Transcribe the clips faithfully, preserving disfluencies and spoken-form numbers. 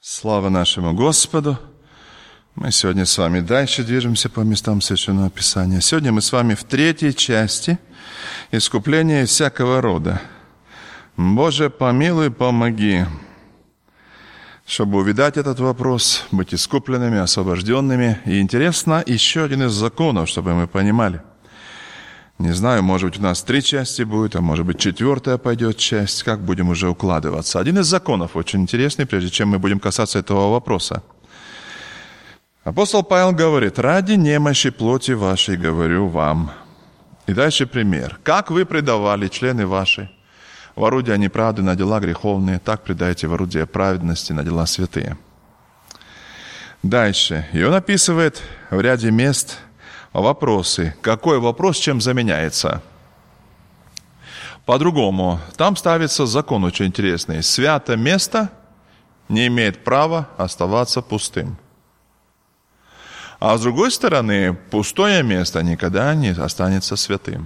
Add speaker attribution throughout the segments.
Speaker 1: Слава нашему Господу! Мы сегодня с вами дальше движемся по местам Священного Писания. Сегодня мы с вами в третьей части искупления всякого рода. Боже, помилуй, помоги, чтобы увидать этот вопрос, быть искупленными, освобожденными. И интересно, еще один из законов, чтобы мы понимали. Не знаю, может быть, у нас три части будет, а может быть, четвертая пойдет часть. Как будем уже укладываться? Один из законов очень интересный, прежде чем мы будем касаться этого вопроса. Апостол Павел говорит: «Ради немощи плоти вашей говорю вам». И дальше пример. «Как вы предавали члены ваши в орудия неправды на дела греховные, так предайте в орудия праведности на дела святые». Дальше. И он описывает в ряде мест вопросы. Какой вопрос чем заменяется? По-другому. Там ставится закон очень интересный. Святое место не имеет права оставаться пустым. А с другой стороны, пустое место никогда не останется святым.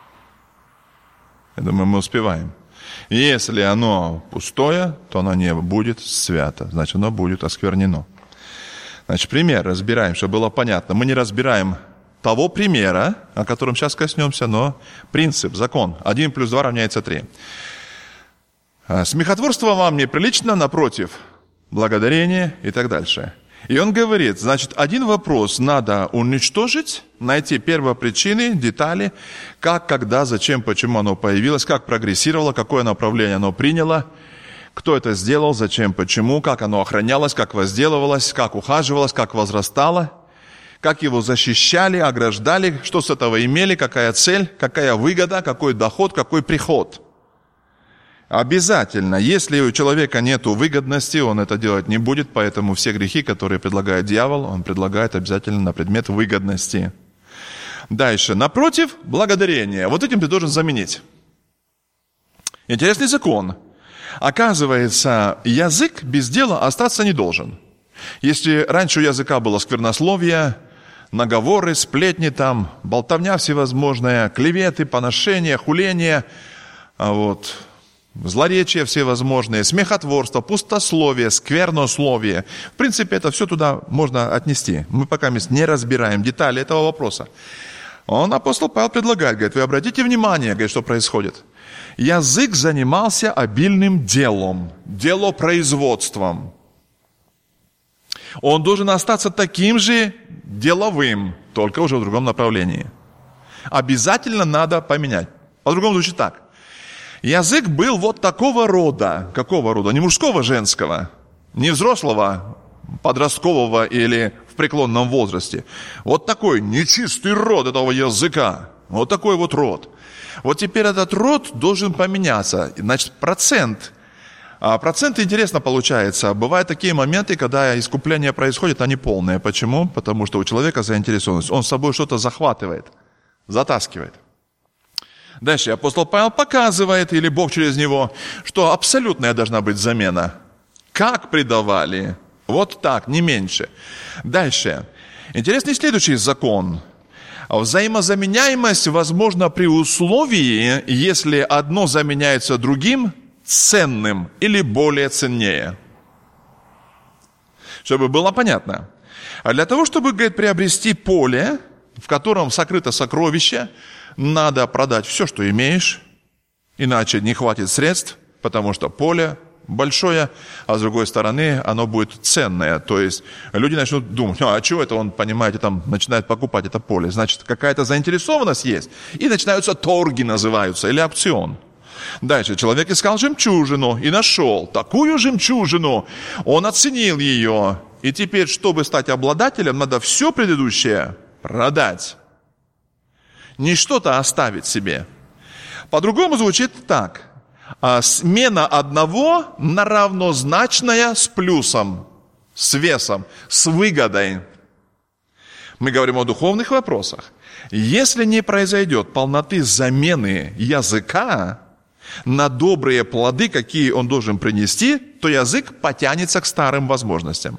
Speaker 1: Я думаю, мы успеваем. Если оно пустое, то оно не будет свято. Значит, оно будет осквернено. Значит, пример разбираем, чтобы было понятно. Мы не разбираем того примера, о котором сейчас коснемся, но принцип, закон. один плюс два равняется три. Смехотворство вам неприлично, напротив, благодарение и так дальше. И он говорит, значит, один вопрос надо уничтожить, найти первопричины, детали, как, когда, зачем, почему оно появилось, как прогрессировало, какое направление оно приняло, кто это сделал, зачем, почему, как оно охранялось, как возделывалось, как ухаживалось, как возрастало, как его защищали, ограждали, что с этого имели, какая цель, какая выгода, какой доход, какой приход. Обязательно, если у человека нет выгодности, он это делать не будет, поэтому все грехи, которые предлагает дьявол, он предлагает обязательно на предмет выгодности. Дальше, напротив, благодарение. Вот этим ты должен заменить. Интересный закон. Оказывается, язык без дела остаться не должен. Если раньше у языка было сквернословие, наговоры, сплетни, там, болтовня всевозможная, клеветы, поношения, хуления, вот, злоречия всевозможные, смехотворство, пустословие, сквернословие. В принципе, это все туда можно отнести. Мы пока не разбираем детали этого вопроса. Он, апостол Павел, предлагает, говорит, вы обратите внимание, говорит, что происходит. Язык занимался обильным делом, делопроизводством. Он должен остаться таким же деловым, только уже в другом направлении. Обязательно надо поменять. По-другому звучит так. Язык был вот такого рода. Какого рода? Не мужского, женского. Не взрослого, подросткового или в преклонном возрасте. Вот такой нечистый род этого языка. Вот такой вот род. Вот теперь этот род должен поменяться. Значит, процент. А процент интересно получается. Бывают такие моменты, когда искупление происходит, они полные. Почему? Потому что у человека заинтересованность. Он с собой что-то захватывает, затаскивает. Дальше апостол Павел показывает, или Бог через него, что абсолютная должна быть замена. Как предавали? Вот так, не меньше. Дальше. Интересный следующий закон. Взаимозаменяемость возможна при условии, если одно заменяется другим, ценным или более ценнее. Чтобы было понятно. А для того, чтобы, говорит, приобрести поле, в котором сокрыто сокровище, надо продать все, что имеешь, иначе не хватит средств, потому что поле большое, а с другой стороны оно будет ценное. То есть люди начнут думать, а что это он, понимаете, там начинает покупать это поле. Значит, какая-то заинтересованность есть. И начинаются торги, называются, или аукцион. Дальше человек искал жемчужину и нашел такую жемчужину. Он оценил ее. И теперь, чтобы стать обладателем, надо все предыдущее продать. Не что-то оставить себе. По-другому звучит так. Смена одного на равнозначное с плюсом, с весом, с выгодой. Мы говорим о духовных вопросах. Если не произойдет полноты замены языка на добрые плоды, какие он должен принести, то язык потянется к старым возможностям.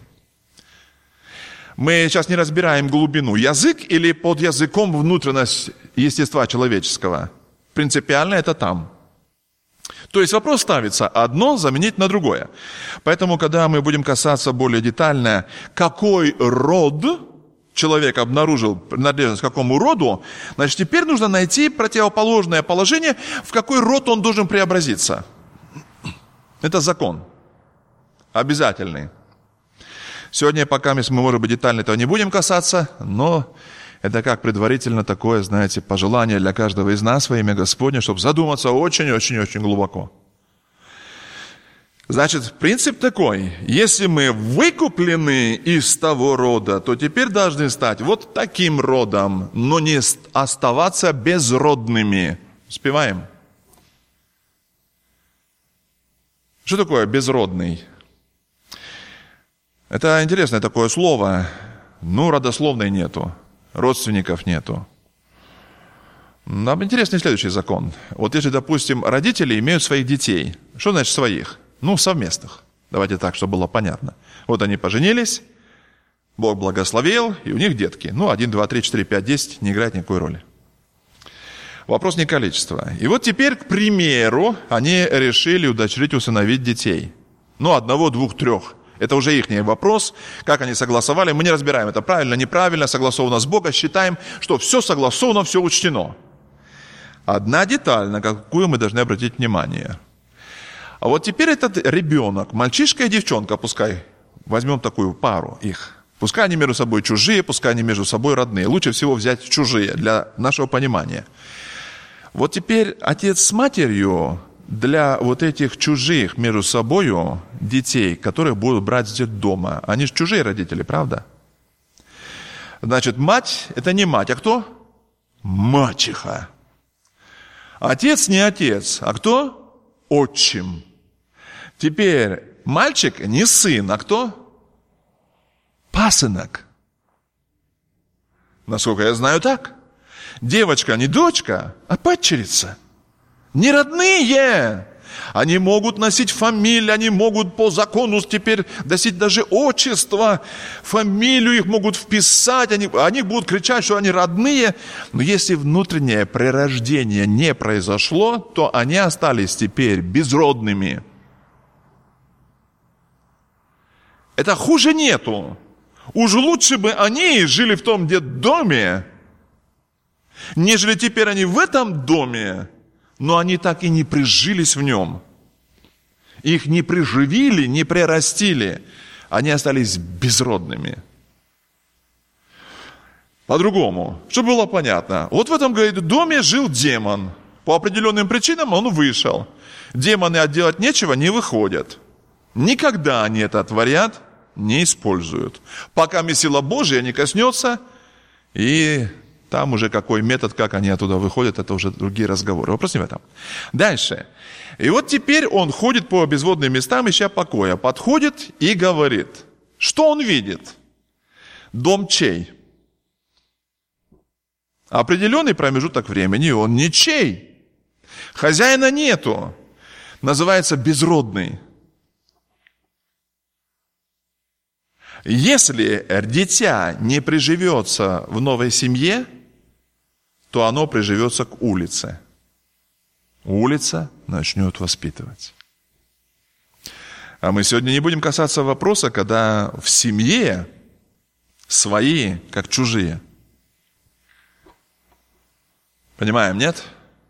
Speaker 1: Мы сейчас не разбираем глубину. Язык или под языком внутренность естества человеческого? Принципиально это там. То есть вопрос ставится одно заменить на другое. Поэтому, когда мы будем касаться более детально, какой род человек обнаружил принадлежность к какому роду, значит, теперь нужно найти противоположное положение, в какой род он должен преобразиться. Это закон. Обязательный. Сегодня, пока мы, может быть, детально этого не будем касаться, но это как предварительно такое, знаете, пожелание для каждого из нас во имя Господне, чтобы задуматься очень-очень-очень глубоко. Значит, принцип такой: если мы выкуплены из того рода, то теперь должны стать вот таким родом, но не оставаться безродными. Успеваем? Что такое безродный? Это интересное такое слово. Ну, родословной нету, родственников нету. Нам интересный следующий закон. Вот если, допустим, родители имеют своих детей. Что значит своих? Ну, совместных. Давайте так, чтобы было понятно. Вот они поженились, Бог благословил, и у них детки. Ну, один, два, три, четыре, пять, десять, не играет никакой роли. Вопрос не количества. И вот теперь, к примеру, они решили удочерить, усыновить детей. Ну, одного, двух, трех. Это уже их вопрос, как они согласовали. Мы не разбираем, это правильно, неправильно, согласовано с Богом. Считаем, что все согласовано, все учтено. Одна деталь, на какую мы должны обратить внимание. А вот теперь этот ребенок, мальчишка и девчонка, пускай возьмем такую пару их. Пускай они между собой чужие, пускай они между собой родные. Лучше всего взять чужие для нашего понимания. Вот теперь отец с матерью для вот этих чужих между собою детей, которых будут брать с детдома. Они же чужие родители, правда? Значит, мать – это не мать, а кто? Мачеха. Отец не отец, а кто? Отчим. Теперь мальчик не сын, а кто? Пасынок. Насколько я знаю, так. Девочка не дочка, а падчерица. Не родные. Они могут носить фамилию, они могут по закону теперь носить даже отчество, фамилию их могут вписать, они, они будут кричать, что они родные. Но если внутреннее прирождение не произошло, то они остались теперь безродными. Это хуже нету. Уж лучше бы они жили в том детдоме, нежели теперь они в этом доме, но они так и не прижились в нем. Их не приживили, не прирастили. Они остались безродными. По-другому, чтобы было понятно. Вот в этом, говорит, доме жил демон. По определенным причинам он вышел. Демоны отделать нечего, не выходят. Никогда они этот вариант не используют. Пока сила Божья не коснется, и там уже какой метод, как они оттуда выходят, это уже другие разговоры. Вопрос не в этом. Дальше. И вот теперь он ходит по безводным местам, ища покоя. Подходит и говорит. Что он видит? Дом чей? Определенный промежуток времени он ничей. Хозяина нету. Называется безродный. Если дитя не приживется в новой семье, то оно приживется к улице. Улица начнет воспитывать. А мы сегодня не будем касаться вопроса, когда в семье свои, как чужие. Понимаем, нет?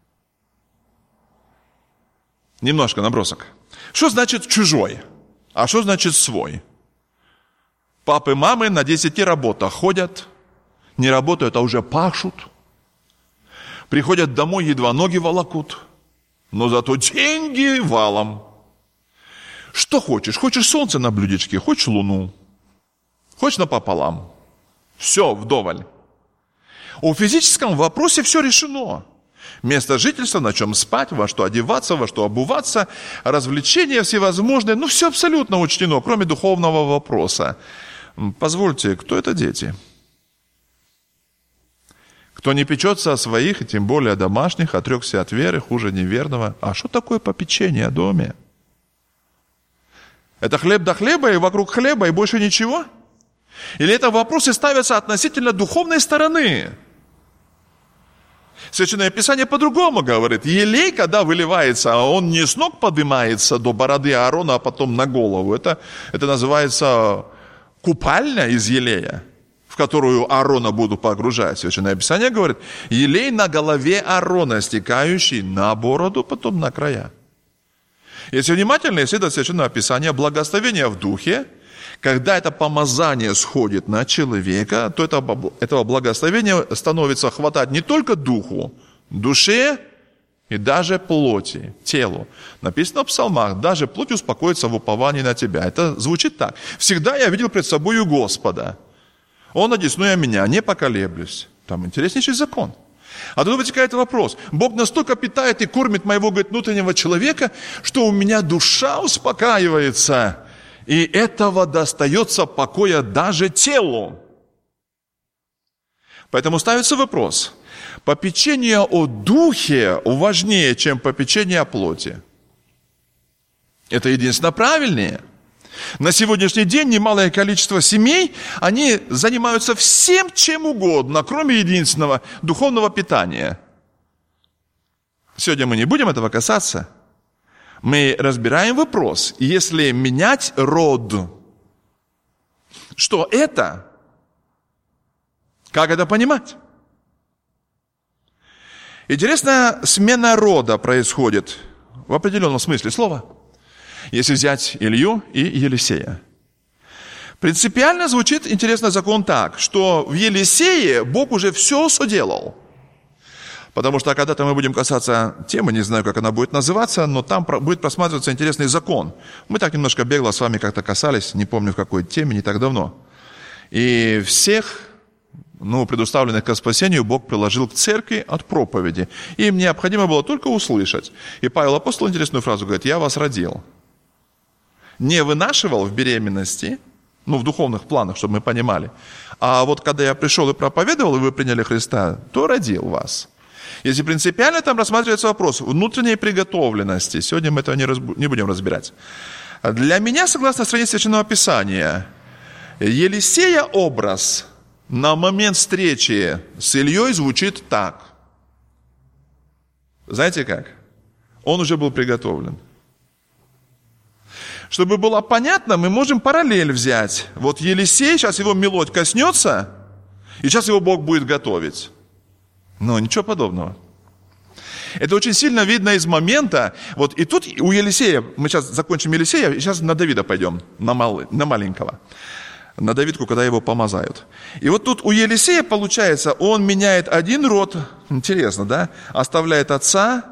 Speaker 1: Немножко набросок. Что значит чужой? А что значит свой? Папы, мамы на десяти работах ходят, не работают, а уже пашут. Приходят домой, едва ноги волокут, но зато деньги валом. Что хочешь? Хочешь солнце на блюдечке, хочешь луну, хочешь напополам. Все вдоволь. У физическом вопросе все решено. Место жительства, на чем спать, во что одеваться, во что обуваться, развлечения всевозможные. Ну, все абсолютно учтено, кроме духовного вопроса. Позвольте, кто это дети? Кто не печется о своих, и тем более о домашних, отрекся от веры, хуже неверного. А что такое попечение о доме? Это хлеб до хлеба, и вокруг хлеба, и больше ничего? Или это вопросы ставятся относительно духовной стороны? Священное Писание по-другому говорит. Елей, когда выливается, он не с ног поднимается до бороды Аарона, а потом на голову. Это, это называется купальня из елея, в которую Аарона буду погружать. Священное Писание говорит, елей на голове Аарона, стекающий на бороду, потом на края. Если внимательно исследовать Священное Писание, благословение в духе, когда это помазание сходит на человека, то это, этого благословения становится хватать не только духу, душе и даже плоти, телу. Написано в псалмах, даже плоть успокоится в уповании на тебя. Это звучит так. Всегда я видел пред собою Господа. Он одесную меня, не поколеблюсь. Там интереснейший закон. А тут вытекает вопрос. Бог настолько питает и кормит моего, говорит, внутреннего человека, что у меня душа успокаивается. И этого достается покоя даже телу. Поэтому ставится вопрос. Попечение о духе важнее, чем попечение о плоти. Это единственно правильнее. На сегодняшний день немалое количество семей, они занимаются всем чем угодно, кроме единственного духовного питания. Сегодня мы не будем этого касаться. Мы разбираем вопрос, если менять род, что это? Как это понимать? Интересно, смена рода происходит в определенном смысле слова. Если взять Илью и Елисея. Принципиально звучит интересный закон так, что в Елисее Бог уже все соделал. Потому что когда-то мы будем касаться темы, не знаю, как она будет называться, но там будет просматриваться интересный закон. Мы так немножко бегло с вами как-то касались, не помню в какой теме, не так давно. И всех, ну, предуставленных ко спасению, Бог приложил к церкви от проповеди. Им необходимо было только услышать. И Павел Апостол интересную фразу говорит, я вас родил. Не вынашивал в беременности, ну, в духовных планах, чтобы мы понимали. А вот когда я пришел и проповедовал, и вы приняли Христа, то родил вас. Если принципиально там рассматривается вопрос внутренней приготовленности, сегодня мы этого не, разб... не будем разбирать. Для меня, согласно странице Священного Писания, Елисея образ на момент встречи с Ильей звучит так. Знаете как? Он уже был приготовлен. Чтобы было понятно, мы можем параллель взять. Вот Елисей, сейчас его мелодь коснется, и сейчас его Бог будет готовить. Но ничего подобного. Это очень сильно видно из момента. Вот и тут у Елисея, мы сейчас закончим Елисея, и сейчас на Давида пойдем, на, мал, на маленького. На Давидку, когда его помазают. И вот тут у Елисея получается, он меняет один род, интересно, да? Оставляет отца,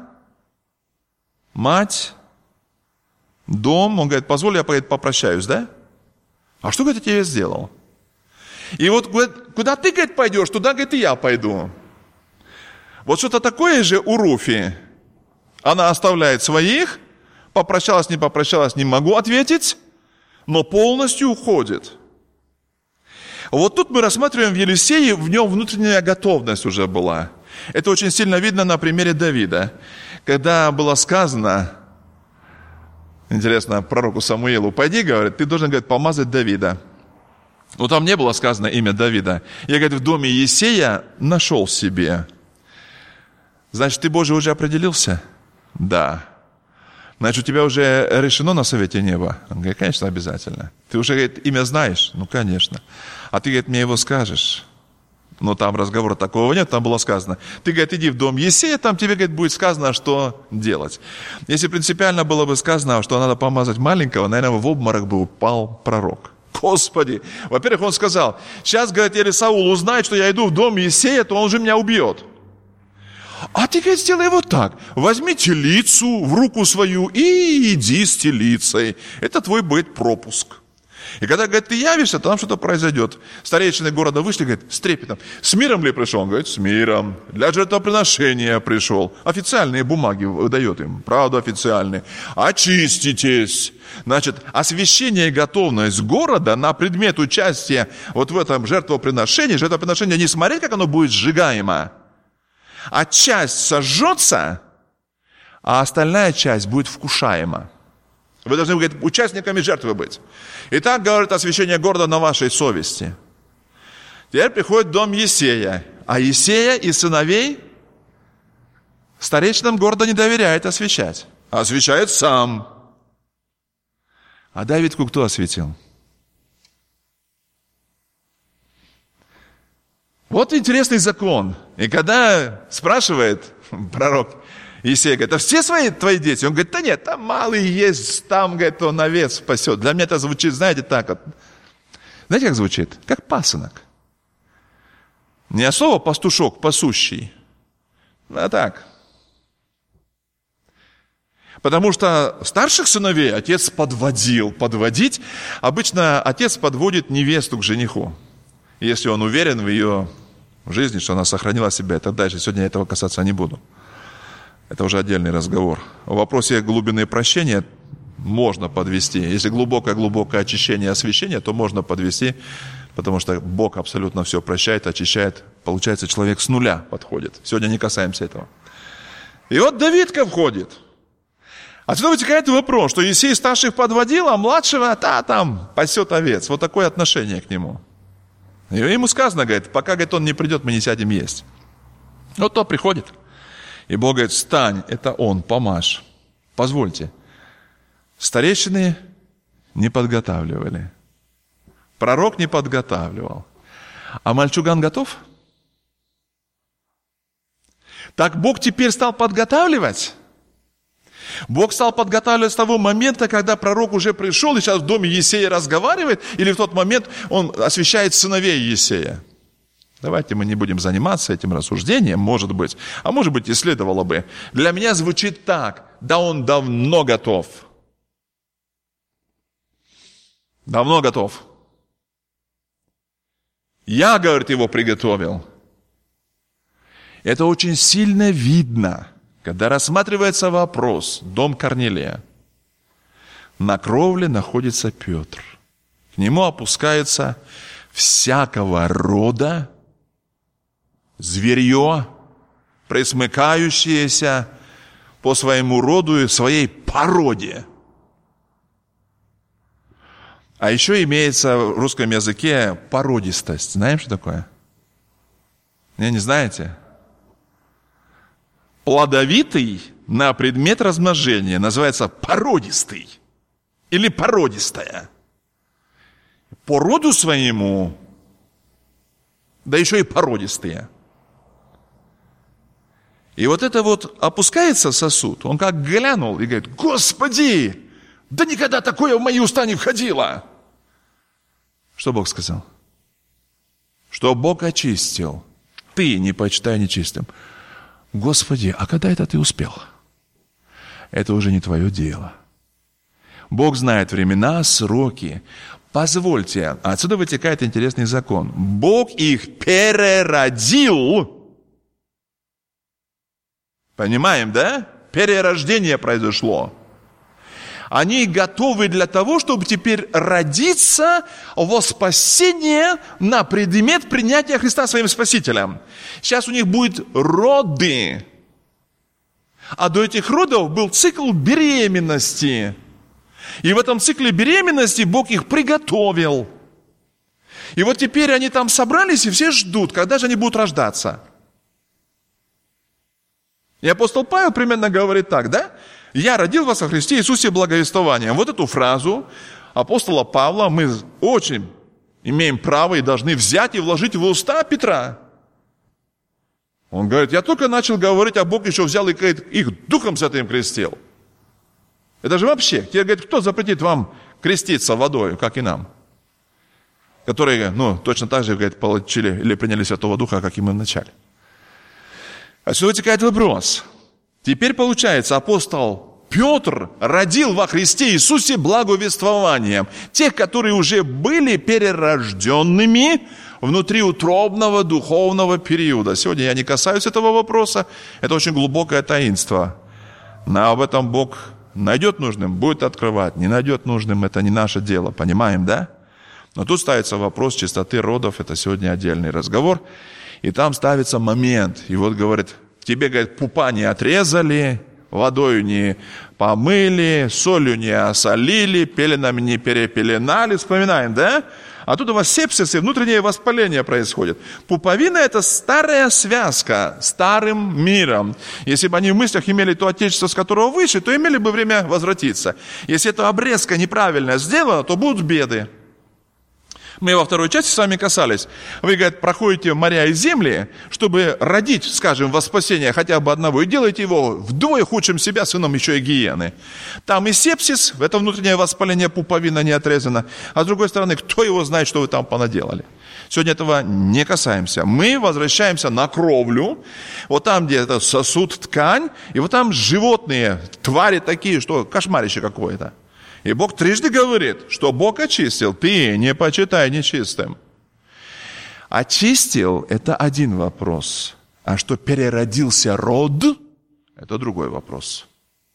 Speaker 1: мать, дом. Он говорит, позволь, я говорит, попрощаюсь, да? А что, говорит, я тебе сделал? И вот, говорит, куда ты, говорит, пойдешь, туда, говорит, и я пойду. Вот что-то такое же у Руфи. Она оставляет своих, попрощалась, не попрощалась, не могу ответить, но полностью уходит. Вот тут мы рассматриваем в Елисее, в нем внутренняя готовность уже была. Это очень сильно видно на примере Давида. Когда было сказано, интересно, пророку Самуилу, пойди, говорит, ты должен, говорит, помазать Давида. Но там не было сказано имя Давида. Я, говорит, в доме Иессея нашел себе. Значит, ты, Боже, уже определился? Да. Значит, у тебя уже решено на совете неба? Он говорит, конечно, обязательно. Ты уже, говорит, имя знаешь? Ну, конечно. А ты, говорит, мне его скажешь? Но там разговора такого нет, там было сказано. Ты, говорит, иди в дом Иессея, там тебе, говорит, будет сказано, что делать. Если принципиально было бы сказано, что надо помазать маленького, наверное, в обморок бы упал пророк. Господи! Во-первых, он сказал, сейчас, говорит, если Саул узнает, что я иду в дом Иессея, то он же меня убьет. А ты, говорит, сделай вот так. Возьми телицу в руку свою и иди с телицей. Это твой будет пропуск. И когда, говорит, ты явишься, то там что-то произойдет. Старейшины города вышли, говорит, с трепетом. С миром ли пришел? Он говорит, с миром. Для жертвоприношения пришел. Официальные бумаги выдает им. Правда, официальные. Очиститесь. Значит, освящение и готовность города на предмет участия вот в этом жертвоприношении. Жертвоприношение не смотреть, как оно будет сжигаемо. А часть сожжется, а остальная часть будет вкушаема. Вы должны, говорит, участниками жертвы быть. Итак, говорит, освящение города на вашей совести. Теперь приходит дом Иессея. А Иессея и сыновей Старейшинам города не доверяет освящать, а освящает сам. А Давидку кто освятил? Вот интересный закон. И когда спрашивает пророк Иисея, говорит, а все свои твои дети? Он говорит, да нет, там малый есть, там, говорит, он овец спасет. Для меня это звучит, знаете, так вот. Знаете, как звучит? Как пасынок. Не особо пастушок, пасущий, а так. Потому что старших сыновей отец подводил. Подводить, обычно отец подводит невесту к жениху. Если он уверен в ее жизни, что она сохранила себя и так дальше. Сегодня я этого касаться не буду. Это уже отдельный разговор. В вопросе глубины прощения можно подвести. Если глубокое-глубокое очищение и освящение, то можно подвести, потому что Бог абсолютно все прощает, очищает. Получается, человек с нуля подходит. Сегодня не касаемся этого. И вот Давидка входит. Отсюда вытекает вопрос, что Иисей старших подводил, а младшего, та там, пасет овец. Вот такое отношение к нему. И ему сказано, говорит, пока, говорит, он не придет, мы не сядем есть. Вот то приходит. И Бог говорит, встань, это он, помажь. Позвольте. Старейшины не подготавливали. Пророк не подготавливал. А мальчуган готов? Так Бог теперь стал подготавливать? Бог стал подготавливать с того момента, когда пророк уже пришел и сейчас в доме Иисея разговаривает, или в тот момент он освящает сыновей Иисея? Давайте мы не будем заниматься этим рассуждением, может быть. А может быть и следовало бы. Для меня звучит так. Да он давно готов. Давно готов. Я, говорит, его приготовил. Это очень сильно видно, когда рассматривается вопрос, дом Корнилия. На кровле находится Петр. К нему опускается всякого рода зверье, пресмыкающееся по своему роду и своей породе. А еще имеется в русском языке породистость. Знаем, что такое? Не, не знаете? Плодовитый на предмет размножения называется породистый или породистая. По роду своему, да еще и породистые. И вот это вот опускается сосуд, он как глянул и говорит, Господи, да никогда такое в мои уста не входило. Что Бог сказал? Что Бог очистил. Ты не почитай нечистым. Господи, а когда это ты успел? Это уже не твое дело. Бог знает времена, сроки. Позвольте, отсюда вытекает интересный закон. Бог их переродил. Понимаем, да? Перерождение произошло. Они готовы для того, чтобы теперь родиться во спасение на предмет принятия Христа своим Спасителем. Сейчас у них будут роды. А до этих родов был цикл беременности. И в этом цикле беременности Бог их приготовил. И вот теперь они там собрались и все ждут, когда же они будут рождаться. И апостол Павел примерно говорит так, да? «Я родил вас во Христе Иисусе благовествованием». Вот эту фразу апостола Павла мы очень имеем право и должны взять и вложить в уста Петра. Он говорит, я только начал говорить, а Бог еще взял и их Духом Святым крестил. Это же вообще, тебе говорит, кто запретит вам креститься водой, как и нам? Которые, ну, точно так же, говорит, получили или приняли Святого Духа, как и мы вначале. Отсюда вытекает вопрос. Теперь получается, апостол Петр родил во Христе Иисусе благовествованием тех, которые уже были перерожденными внутриутробного духовного периода. Сегодня я не касаюсь этого вопроса, это очень глубокое таинство. Но об этом Бог найдет нужным, будет открывать, не найдет нужным, это не наше дело, понимаем, да? Но тут ставится вопрос чистоты родов, это сегодня отдельный разговор. И там ставится момент, и вот говорит, тебе, говорит, пупа не отрезали, водой не помыли, солью не осолили, пеленами не перепеленали. Вспоминаем, да? А тут у вас сепсис и внутреннее воспаление происходит. Пуповина – это старая связка с старым миром. Если бы они в мыслях имели то отечество, с которого вышли, то имели бы время возвратиться. Если эта обрезка неправильно сделана, то будут беды. Мы во второй части с вами касались. Вы, говорит, проходите моря и земли, чтобы родить, скажем, во спасение хотя бы одного, и делаете его вдвое худшим себя сыном еще и гиены. Там и сепсис, это внутреннее воспаление, пуповина не отрезана. А с другой стороны, кто его знает, что вы там понаделали? Сегодня этого не касаемся. Мы возвращаемся на кровлю, вот там, где это сосуд, ткань, и вот там животные, твари такие, что кошмарище какое-то. И Бог трижды говорит, что Бог очистил, ты не почитай нечистым. Очистил – это один вопрос, а что переродился род – это другой вопрос.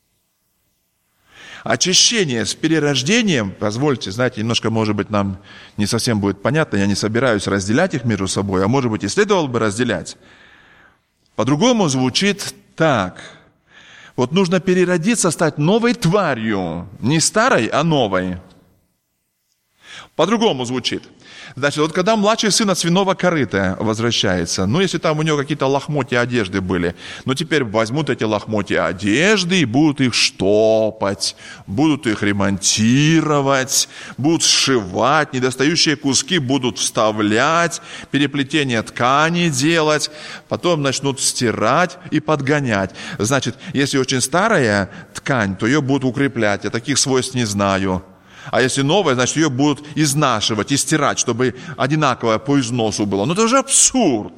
Speaker 1: Очищение с перерождением, позвольте, знаете, немножко, может быть, нам не совсем будет понятно, я не собираюсь разделять их между собой, а может быть, и следовало бы разделять. По-другому звучит так – вот нужно переродиться, стать новой тварью. Не старой, а новой. По-другому звучит. Значит, вот когда младший сын от свиного корыта возвращается, ну, если там у него какие-то лохмотья одежды были, ну, теперь возьмут эти лохмотья одежды и будут их штопать, будут их ремонтировать, будут сшивать, недостающие куски будут вставлять, переплетение ткани делать, потом начнут стирать и подгонять. Значит, если очень старая ткань, то ее будут укреплять. Я таких свойств не знаю. А если новая, значит, ее будут изнашивать и стирать, чтобы одинаковое по износу было. Ну, это же абсурд.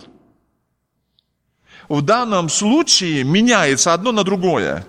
Speaker 1: В данном случае меняется одно на другое.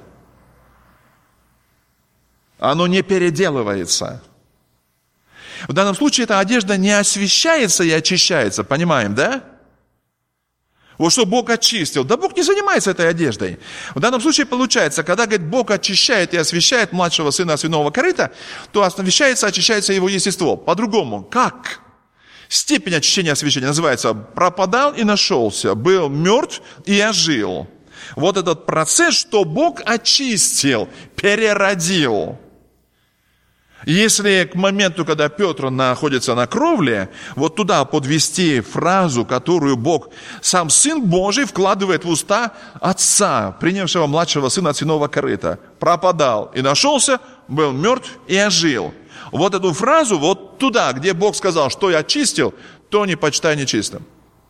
Speaker 1: Оно не переделывается. В данном случае эта одежда не освещается и очищается, понимаем, да? Вот что Бог очистил. Да Бог не занимается этой одеждой. В данном случае получается, когда, говорит, Бог очищает и освещает младшего сына от свиного корыта, то освещается, очищается его естество. По-другому. Как? Степень очищения и освещения называется «пропадал и нашелся», «был мертв и ожил». Вот этот процесс, что Бог очистил, переродил. Если к моменту, когда Петр находится на кровле, вот туда подвести фразу, которую Бог, сам Сын Божий, вкладывает в уста отца, принявшего младшего сына от свиного корыта. Пропадал и нашелся, был мертв и ожил. Вот эту фразу, вот туда, где Бог сказал, что я очистил, то не почитай нечистым.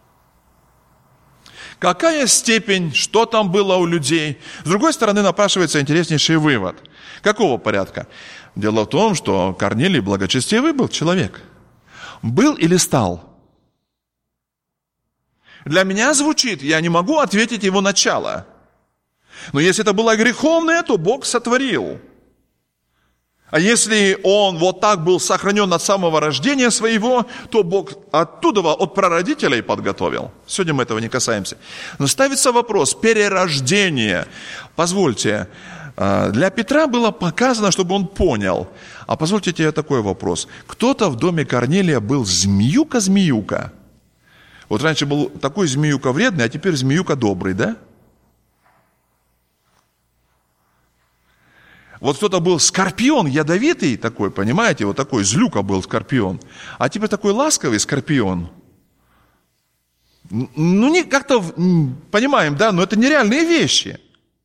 Speaker 1: Какая степень, что там было у людей? С другой стороны, напрашивается интереснейший вывод. Какого порядка? Дело в том, что Корнилий благочестивый был человек. Был или стал? Для меня звучит, я не могу ответить его начало. Но если это было греховное, то Бог сотворил. А если он вот так был сохранен от самого рождения своего, то Бог оттуда, от прародителей подготовил. Сегодня мы этого не касаемся. Но ставится вопрос перерождения. Позвольте, для Петра было показано, чтобы он понял. А позвольте тебе такой вопрос. Кто-то в доме Корнилия был змеюка-змеюка. Вот раньше был такой змеюка вредный, а теперь змеюка добрый, да? Вот кто-то был скорпион ядовитый такой, понимаете? Вот такой злюка был скорпион. А теперь такой ласковый скорпион. Ну, не как-то, понимаем, да? Но это нереальные вещи.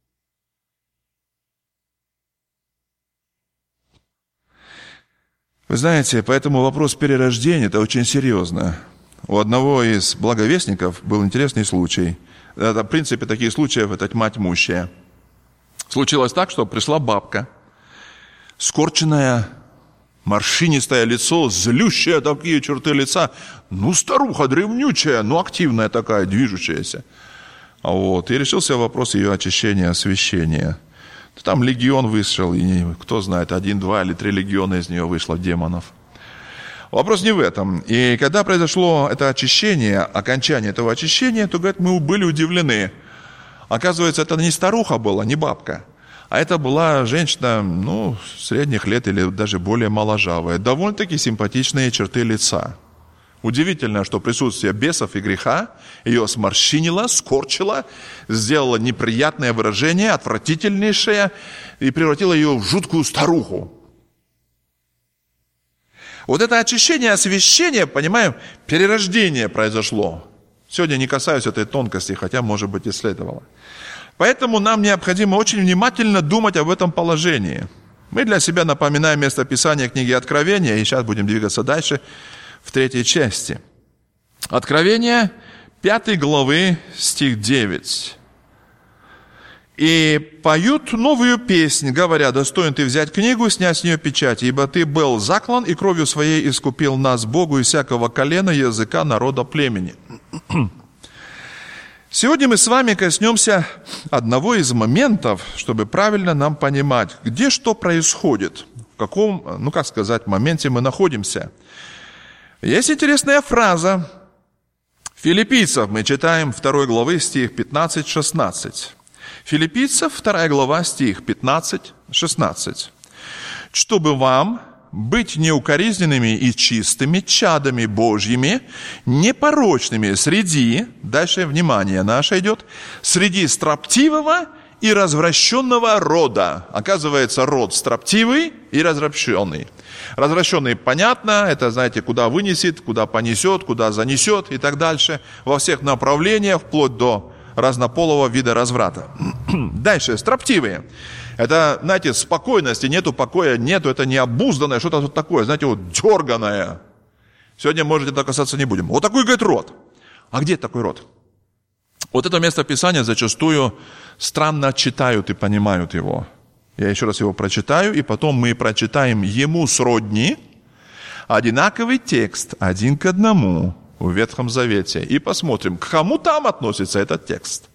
Speaker 1: Вы знаете, поэтому вопрос перерождения – это очень серьезно. У одного из благовестников был интересный случай. Это, в принципе, такие случаи – это тьма тьмущая. Случилось так, что пришла бабка, скорченное, морщинистое лицо, злющее такие черты лица. Ну, старуха древнючая, ну, активная такая, движущаяся. Вот. И решился вопрос ее очищения, освящения. Там легион вышел, и кто знает, один, два или три легиона из нее вышло демонов. Вопрос не в этом. И когда произошло это очищение, окончание этого очищения, то, говорят, мы были удивлены. Оказывается, это не старуха была, не бабка, а это была женщина, ну, средних лет или даже более моложавая. Довольно-таки симпатичные черты лица. Удивительно, что присутствие бесов и греха ее сморщинило, скорчило, сделало неприятное выражение, отвратительнейшее, и превратило ее в жуткую старуху. Вот это очищение, освящение, понимаем, перерождение произошло. Сегодня не касаюсь этой тонкости, хотя, может быть, и следовало. Поэтому нам необходимо очень внимательно думать об этом положении. Мы для себя напоминаем место Писания книги Откровения, и сейчас будем двигаться дальше в третьей части. Откровение пятой главы, стих девять. «И поют новую песнь, говоря, достоин ты взять книгу, снять с нее печать, ибо ты был заклан, и кровью своей искупил нас, Богу, из всякого колена, языка, народа, племени». Сегодня мы с вами коснемся одного из моментов, чтобы правильно нам понимать, где что происходит, в каком, ну как сказать, моменте мы находимся. Есть интересная фраза. Филиппийцев мы читаем второй главы, стих пятнадцать-шестнадцать. Филиппийцев, вторая глава, стих пятнадцать-шестнадцать. «Чтобы вам быть неукоризненными и чистыми, чадами Божьими, непорочными среди, дальше внимание наше идет, среди строптивого и развращенного рода». Оказывается, род строптивый и развращенный. Развращенный, понятно, это, знаете, куда вынесет, куда понесет, куда занесет и так дальше, во всех направлениях, вплоть до разнополого вида разврата. Дальше, строптивые. Это, знаете, спокойности нету, покоя нету, это необузданное, что-то вот такое, знаете, вот дерганое. Сегодня, может, это касаться не будем. Вот такой, говорит, род. А где такой род? Вот это место Писания зачастую странно читают и понимают его. Я еще раз его прочитаю, и потом мы прочитаем ему сродни одинаковый текст, один к одному, в Ветхом Завете, и посмотрим, к кому там относится этот текст.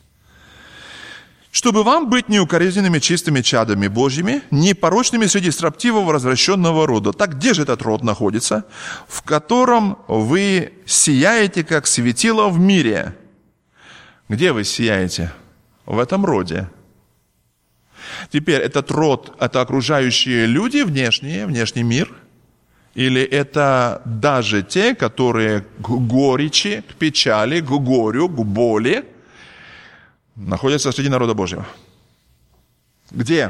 Speaker 1: «Чтобы вам быть неукоризненными чистыми чадами Божьими, непорочными среди строптивого развращенного рода». Так где же этот род находится? «В котором вы сияете, как светило в мире». Где вы сияете? В этом роде. Теперь этот род – это окружающие люди, внешние, внешний мир? Или это даже те, которые к горечи, к печали, к горю, к боли находятся среди народа Божьего? Где?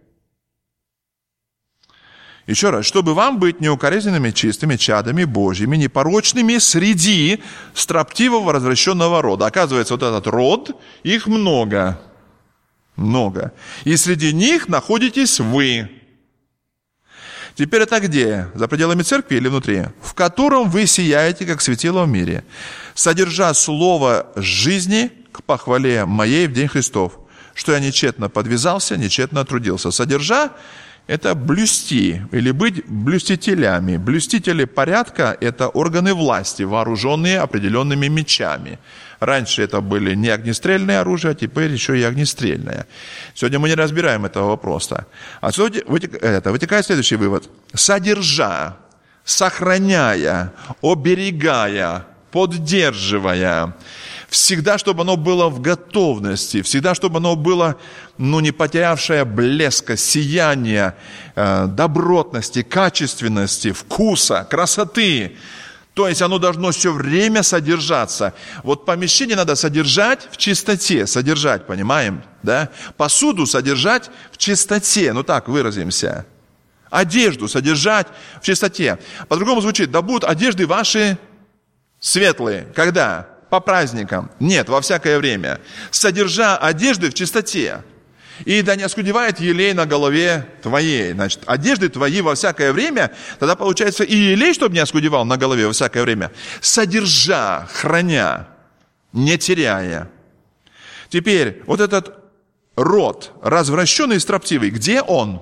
Speaker 1: Еще раз. «Чтобы вам быть неукоризненными, чистыми чадами Божьими, непорочными среди строптивого, развращенного рода». Оказывается, вот этот род, их много. Много. И среди них находитесь вы. Теперь это где? За пределами церкви или внутри? «В котором вы сияете, как светило в мире, содержа слово жизни к похвале моей в день Христов, что я нечетно подвязался, нечетно трудился». Содержа – это блюсти или быть блюстителями. Блюстители порядка – это органы власти, вооруженные определенными мечами. Раньше это были не огнестрельные оружия, а теперь еще и огнестрельное. Сегодня мы не разбираем этого вопроса. Отсюда это, вытекает следующий вывод. Содержа, сохраняя, оберегая, поддерживая, всегда, чтобы оно было в готовности, всегда, чтобы оно было, ну, не потерявшее блеска, сияния, э, добротности, качественности, вкуса, красоты. То есть оно должно все время содержаться. Вот помещение надо содержать в чистоте, содержать, понимаем, да? Посуду содержать в чистоте, ну так выразимся. Одежду содержать в чистоте. По-другому звучит, да будут одежды ваши светлые. Когда? По праздникам. Нет, во всякое время. Содержа одежды в чистоте. И да не оскудевает елей на голове твоей. Значит, одежды твои во всякое время, тогда получается и елей, чтобы не оскудевал на голове во всякое время. Содержа, храня, не теряя. Теперь, вот этот род, развращенный и строптивый, где он?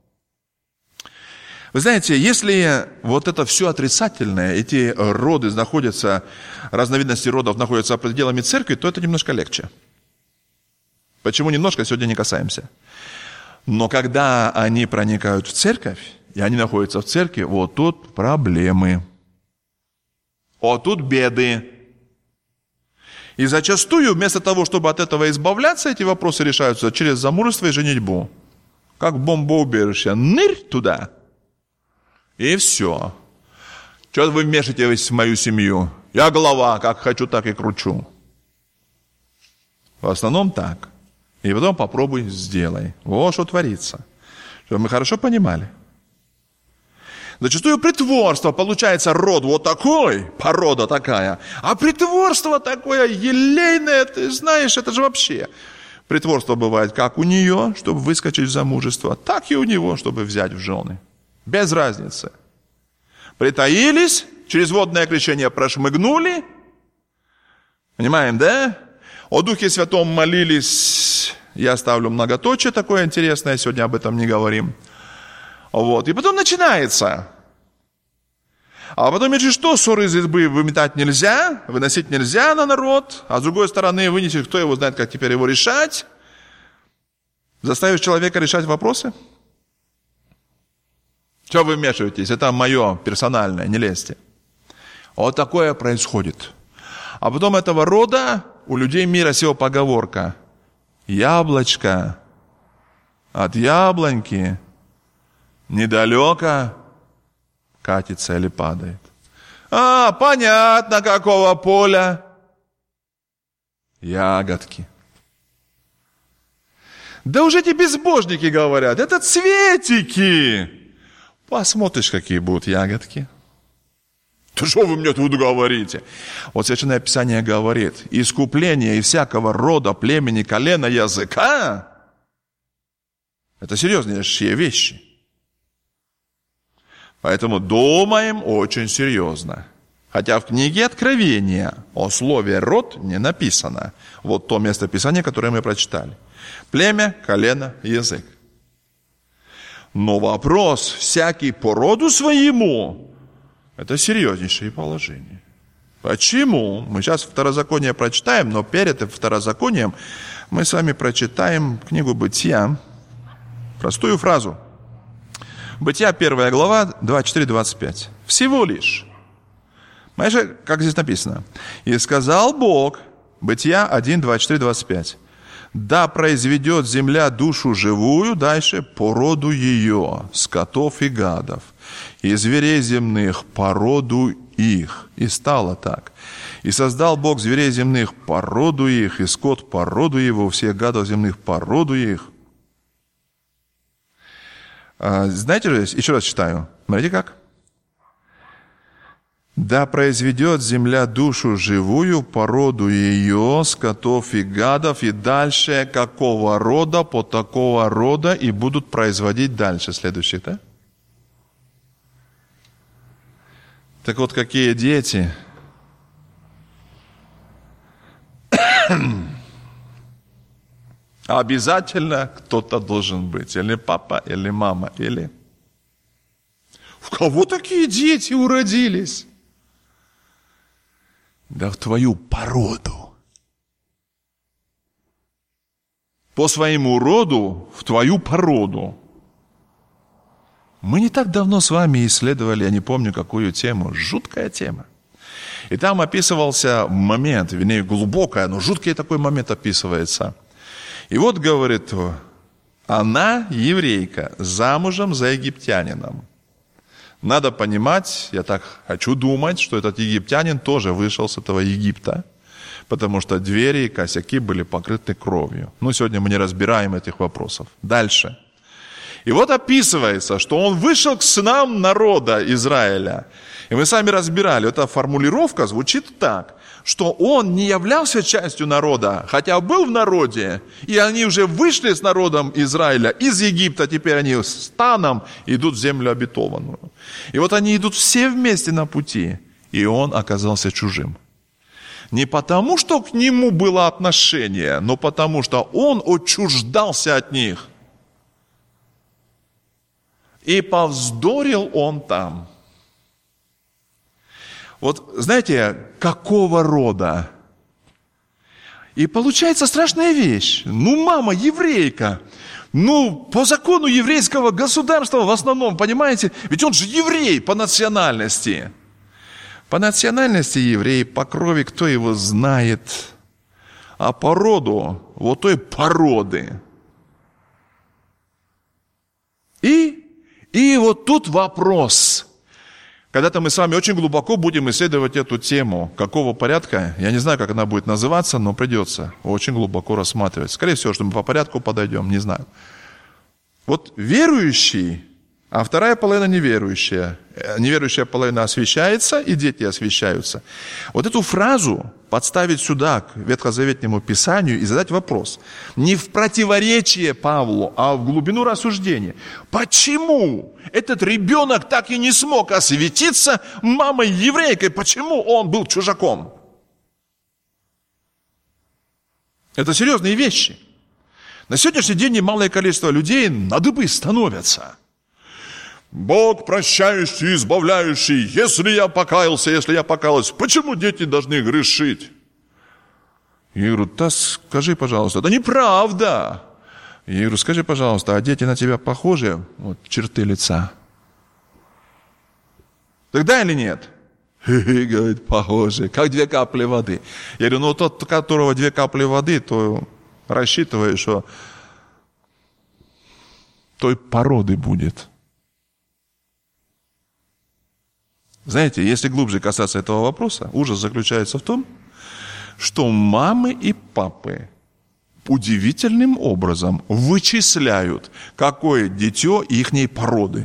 Speaker 1: Вы знаете, если вот это все отрицательное, эти роды находятся, разновидности родов находятся за пределами церкви, то это немножко легче. Почему немножко, сегодня не касаемся. Но когда они проникают в церковь, и они находятся в церкви, вот тут проблемы. Вот тут беды. И зачастую, вместо того, чтобы от этого избавляться, эти вопросы решаются через замужество и женитьбу. Как бомбоубежище. Нырь туда. И все. Что вы вмешиваетесь в мою семью? Я глава, как хочу, так и кручу. В основном так. И потом попробуй, сделай. Вот что творится. Чтобы мы хорошо понимали. Зачастую притворство, получается, род вот такой, порода такая. А притворство такое елейное, ты знаешь, это же вообще. Притворство бывает как у нее, чтобы выскочить в замужество, так и у него, чтобы взять в жены. Без разницы. Притаились, через водное крещение прошмыгнули. Понимаем, да? О Духе Святом молились. Я ставлю многоточие такое интересное, сегодня об этом не говорим. Вот. И потом начинается. А потом, если что, ссоры из избы выметать нельзя, выносить нельзя на народ, а с другой стороны вынесет, кто его знает, как теперь его решать. Заставишь человека решать вопросы? Что вы вмешиваетесь? Это мое персональное, не лезьте. Вот такое происходит. А потом этого рода у людей мира сего поговорка. Яблочко от яблоньки недалеко катится или падает. А, понятно, какого поля. Ягодки. Да уже эти безбожники говорят, это цветики. Посмотришь, какие будут ягодки. Да что вы мне тут говорите? Вот Священное Писание говорит, искупление из всякого рода, племени, колена, языка – это серьезнейшие вещи. Поэтому думаем очень серьезно. Хотя в книге Откровения о слове «род» не написано. Вот то место Писания, которое мы прочитали. Племя, колено, язык. Но вопрос всякий по роду своему – это серьезнейшее положение. Почему? Мы сейчас Второзаконие прочитаем, но перед Второзаконием мы с вами прочитаем книгу Бытия, простую фразу. Бытия, первая глава, двадцать четыре двадцать пять. Всего лишь. Знаешь, как здесь написано? «И сказал Бог», Бытия один, двадцать четыре двадцать пять, «да произведет земля душу живую», дальше, «по роду ее, скотов и гадов, и зверей земных по роду их». И стало так. «И создал Бог зверей земных по роду их, и скот по роду его, всех гадов земных по роду их». Знаете же, еще раз читаю. Смотрите как. «Да произведет земля душу живую по роду ее, скотов и гадов, и дальше какого рода, по такого рода, и будут производить дальше». Следующих, да? Так вот, какие дети? Обязательно кто-то должен быть. Или папа, или мама, или... В кого такие дети уродились? Да в твою породу. По своему роду, в твою породу. Мы не так давно с вами исследовали, я не помню какую тему, жуткая тема. И там описывался момент, вернее, глубокая, но жуткий такой момент описывается. И вот, говорит, она, еврейка, замужем за египтянином. Надо понимать, я так хочу думать, что этот египтянин тоже вышел с этого Египта, потому что двери и косяки были покрыты кровью. Ну, сегодня мы не разбираем этих вопросов. Дальше. И вот описывается, что он вышел к сынам народа Израиля. И мы сами разбирали, эта формулировка звучит так, что он не являлся частью народа, хотя был в народе, и они уже вышли с народом Израиля из Египта, теперь они с станом идут в землю обетованную. И вот они идут все вместе на пути, и он оказался чужим. Не потому, что к нему было отношение, но потому, что он отчуждался от них. И повздорил он там. Вот знаете, какого рода? И получается страшная вещь. Ну, мама еврейка. Ну, по закону еврейского государства в основном, понимаете? Ведь он же еврей по национальности. По национальности еврей, по крови кто его знает. А по роду, вот той породы. И, и вот тут вопрос. Когда-то мы с вами очень глубоко будем исследовать эту тему. Какого порядка? Я не знаю, как она будет называться, но придется очень глубоко рассматривать. Скорее всего, что мы по порядку подойдем, не знаю. Вот верующий, а вторая половина неверующая. Неверующая половина освящается, и дети освящаются. Вот эту фразу подставить сюда, к Ветхозаветнему Писанию, и задать вопрос. Не в противоречие Павлу, а в глубину рассуждения. Почему этот ребенок так и не смог осветиться мамой еврейкой? Почему он был чужаком? Это серьезные вещи. На сегодняшний день немалое количество людей на дыбы становятся. Бог прощающий, избавляющий, если я покаялся, если я покаялась, почему дети должны грешить? Я говорю, да скажи, пожалуйста, да неправда. Я говорю, скажи, пожалуйста, а дети на тебя похожи? Вот черты лица. Тогда или нет? И говорит, похожи, как две капли воды. Я говорю, ну тот, у которого две капли воды, то рассчитываю, что той породы будет. Знаете, если глубже касаться этого вопроса, ужас заключается в том, что мамы и папы удивительным образом вычисляют, какое дитё ихней породы.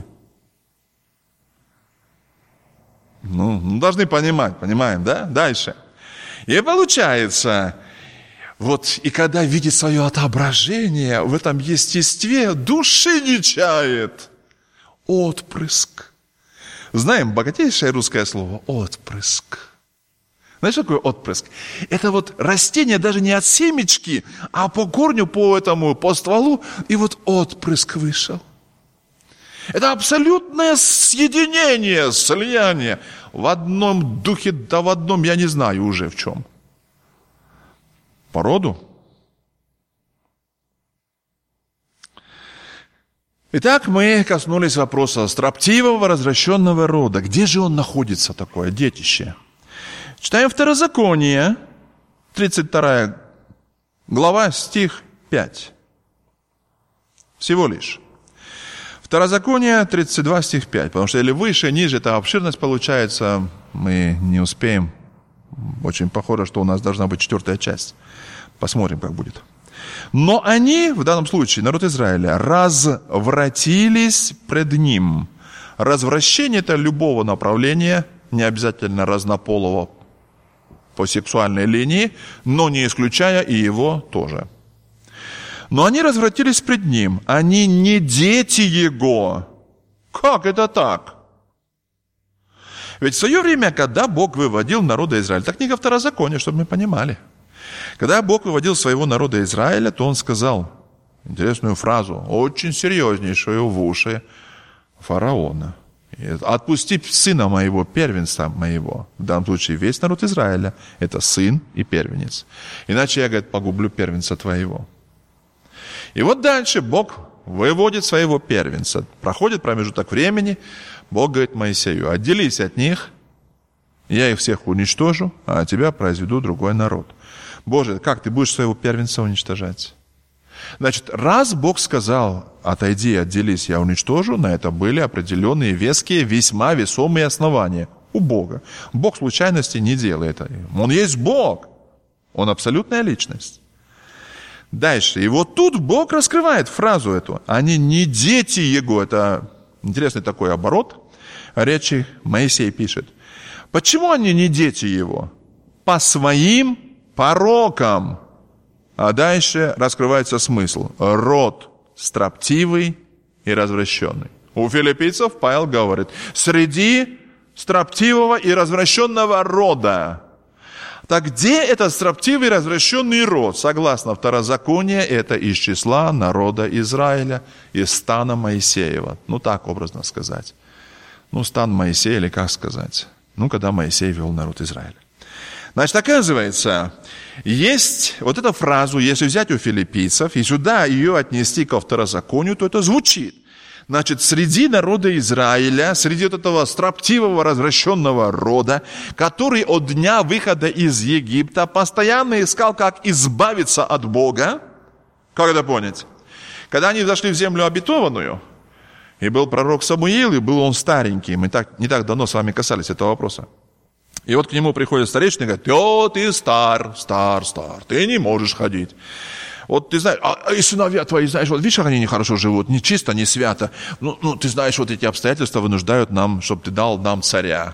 Speaker 1: Ну, должны понимать, понимаем, да? Дальше. И получается, вот, и когда видит свое отображение в этом естестве, души не чает. Отпрыск. Знаем богатейшее русское слово «отпрыск». Знаешь, что такое отпрыск? Это вот растение даже не от семечки, а по корню, по этому, по стволу, и вот отпрыск вышел. Это абсолютное соединение, слияние в одном духе, да в одном, я не знаю уже в чем. Породу. Итак, мы коснулись вопроса строптивого, развращенного рода. Где же он находится, такое детище? Читаем Второзаконие, тридцать вторая глава, стих пять. Всего лишь. Второзаконие, тридцать два, стих пять. Потому что или выше, ниже, это обширность получается, мы не успеем. Очень похоже, что у нас должна быть четвертая часть. Посмотрим, как будет. Но они, в данном случае, народ Израиля, развратились пред ним. Развращение – это любого направления, не обязательно разнополого по сексуальной линии, но не исключая и его тоже. Но они развратились пред ним, они не дети его. Как это так? Ведь в свое время, когда Бог выводил народа Израиля, это книга Второзакония, чтобы мы понимали. Когда Бог выводил своего народа Израиля, то Он сказал интересную фразу, очень серьезнейшую в уши фараона. «Отпусти сына моего, первенца моего». В данном случае весь народ Израиля – это сын и первенец. Иначе я, говорит, погублю первенца твоего. И вот дальше Бог выводит своего первенца. Проходит промежуток времени, Бог говорит Моисею, отделись от них, я их всех уничтожу, а тебя произведу другой народ. Боже, как ты будешь своего первенца уничтожать? Значит, раз Бог сказал, отойди, отделись, я уничтожу, на это были определенные веские, весьма весомые основания у Бога. Бог случайности не делает. Он есть Бог. Он абсолютная личность. Дальше. И вот тут Бог раскрывает фразу эту. Они не дети Его. Это интересный такой оборот речи. Моисей пишет. Почему они не дети Его? По своим порокам. А дальше раскрывается смысл. Род строптивый и развращенный. У филиппийцев Павел говорит, среди строптивого и развращенного рода. Так где этот строптивый и развращенный род? Согласно Второзаконию, это из числа народа Израиля, из стана Моисеева. Ну так образно сказать. Ну стан Моисея, или как сказать? Ну когда Моисей вел народ Израиля. Значит, оказывается, есть вот эту фразу, если взять у филиппийцев, и сюда ее отнести ко Второзаконию, то это звучит. Значит, среди народа Израиля, среди вот этого строптивого, развращенного рода, который от дня выхода из Египта постоянно искал, как избавиться от Бога. Как это понять? Когда они зашли в землю обетованную, И был пророк Самуил, и был он старенький. Мы так, не так давно с вами касались этого вопроса. И вот к нему приходит старейшина и говорит: «О, ты стар, стар, стар, ты не можешь ходить. Вот ты знаешь, а, и сыновья твои, знаешь, вот видишь, как они нехорошо живут, не чисто, не свято. Ну, ну, ты знаешь, вот эти обстоятельства вынуждают нам, чтобы ты дал нам царя».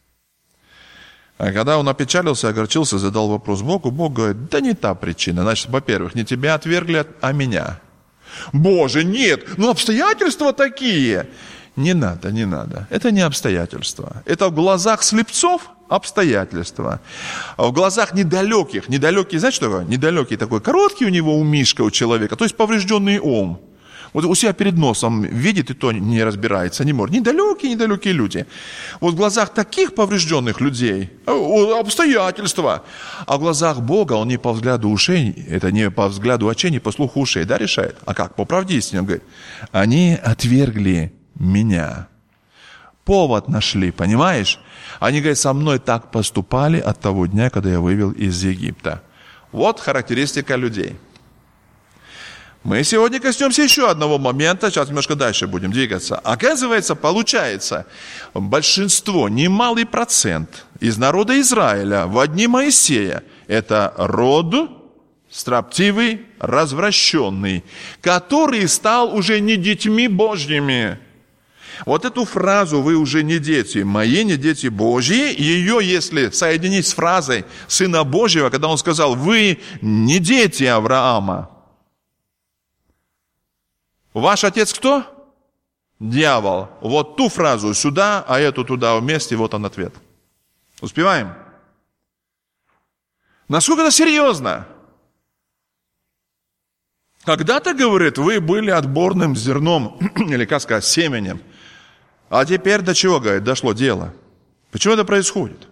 Speaker 1: А когда он опечалился, огорчился, задал вопрос Богу, Бог говорит: да не та причина. Значит, во-первых, не тебя отвергли, а меня. Боже, нет, ну обстоятельства такие. Не надо, не надо. Это не обстоятельства. Это в глазах слепцов обстоятельства. А в глазах недалеких, недалекий, знаете, что такое? Недалекий такой, короткий у него умишка у человека, то есть поврежденный ум. Вот у себя перед носом видит и то не разбирается, не может. Недалекие, недалекие люди. Вот в глазах таких поврежденных людей обстоятельства. А в глазах Бога он не по взгляду ушей, это не по взгляду очей, не по слуху ушей, да, решает? А как? По правде истине, он говорит: они отвергли меня. Повод нашли, понимаешь? Они, говорят, со мной так поступали от того дня, когда я вывел из Египта. Вот характеристика людей. Мы сегодня коснемся еще одного момента, сейчас немножко дальше будем двигаться. Оказывается, получается, большинство, немалый процент из народа Израиля в одни Моисея – это род строптивый, развращенный, который стал уже не детьми Божьими. Вот эту фразу «вы уже не дети мои, не дети Божьи», ее, если соединить с фразой Сына Божьего, когда он сказал: «Вы не дети Авраама». Ваш отец кто? Дьявол. Вот ту фразу сюда, а эту туда вместе, вот он ответ. Успеваем? Насколько это серьезно? Когда-то, говорит, вы были отборным зерном, или, как сказать, семенем. А теперь до чего, говорит, дошло дело? Почему это происходит?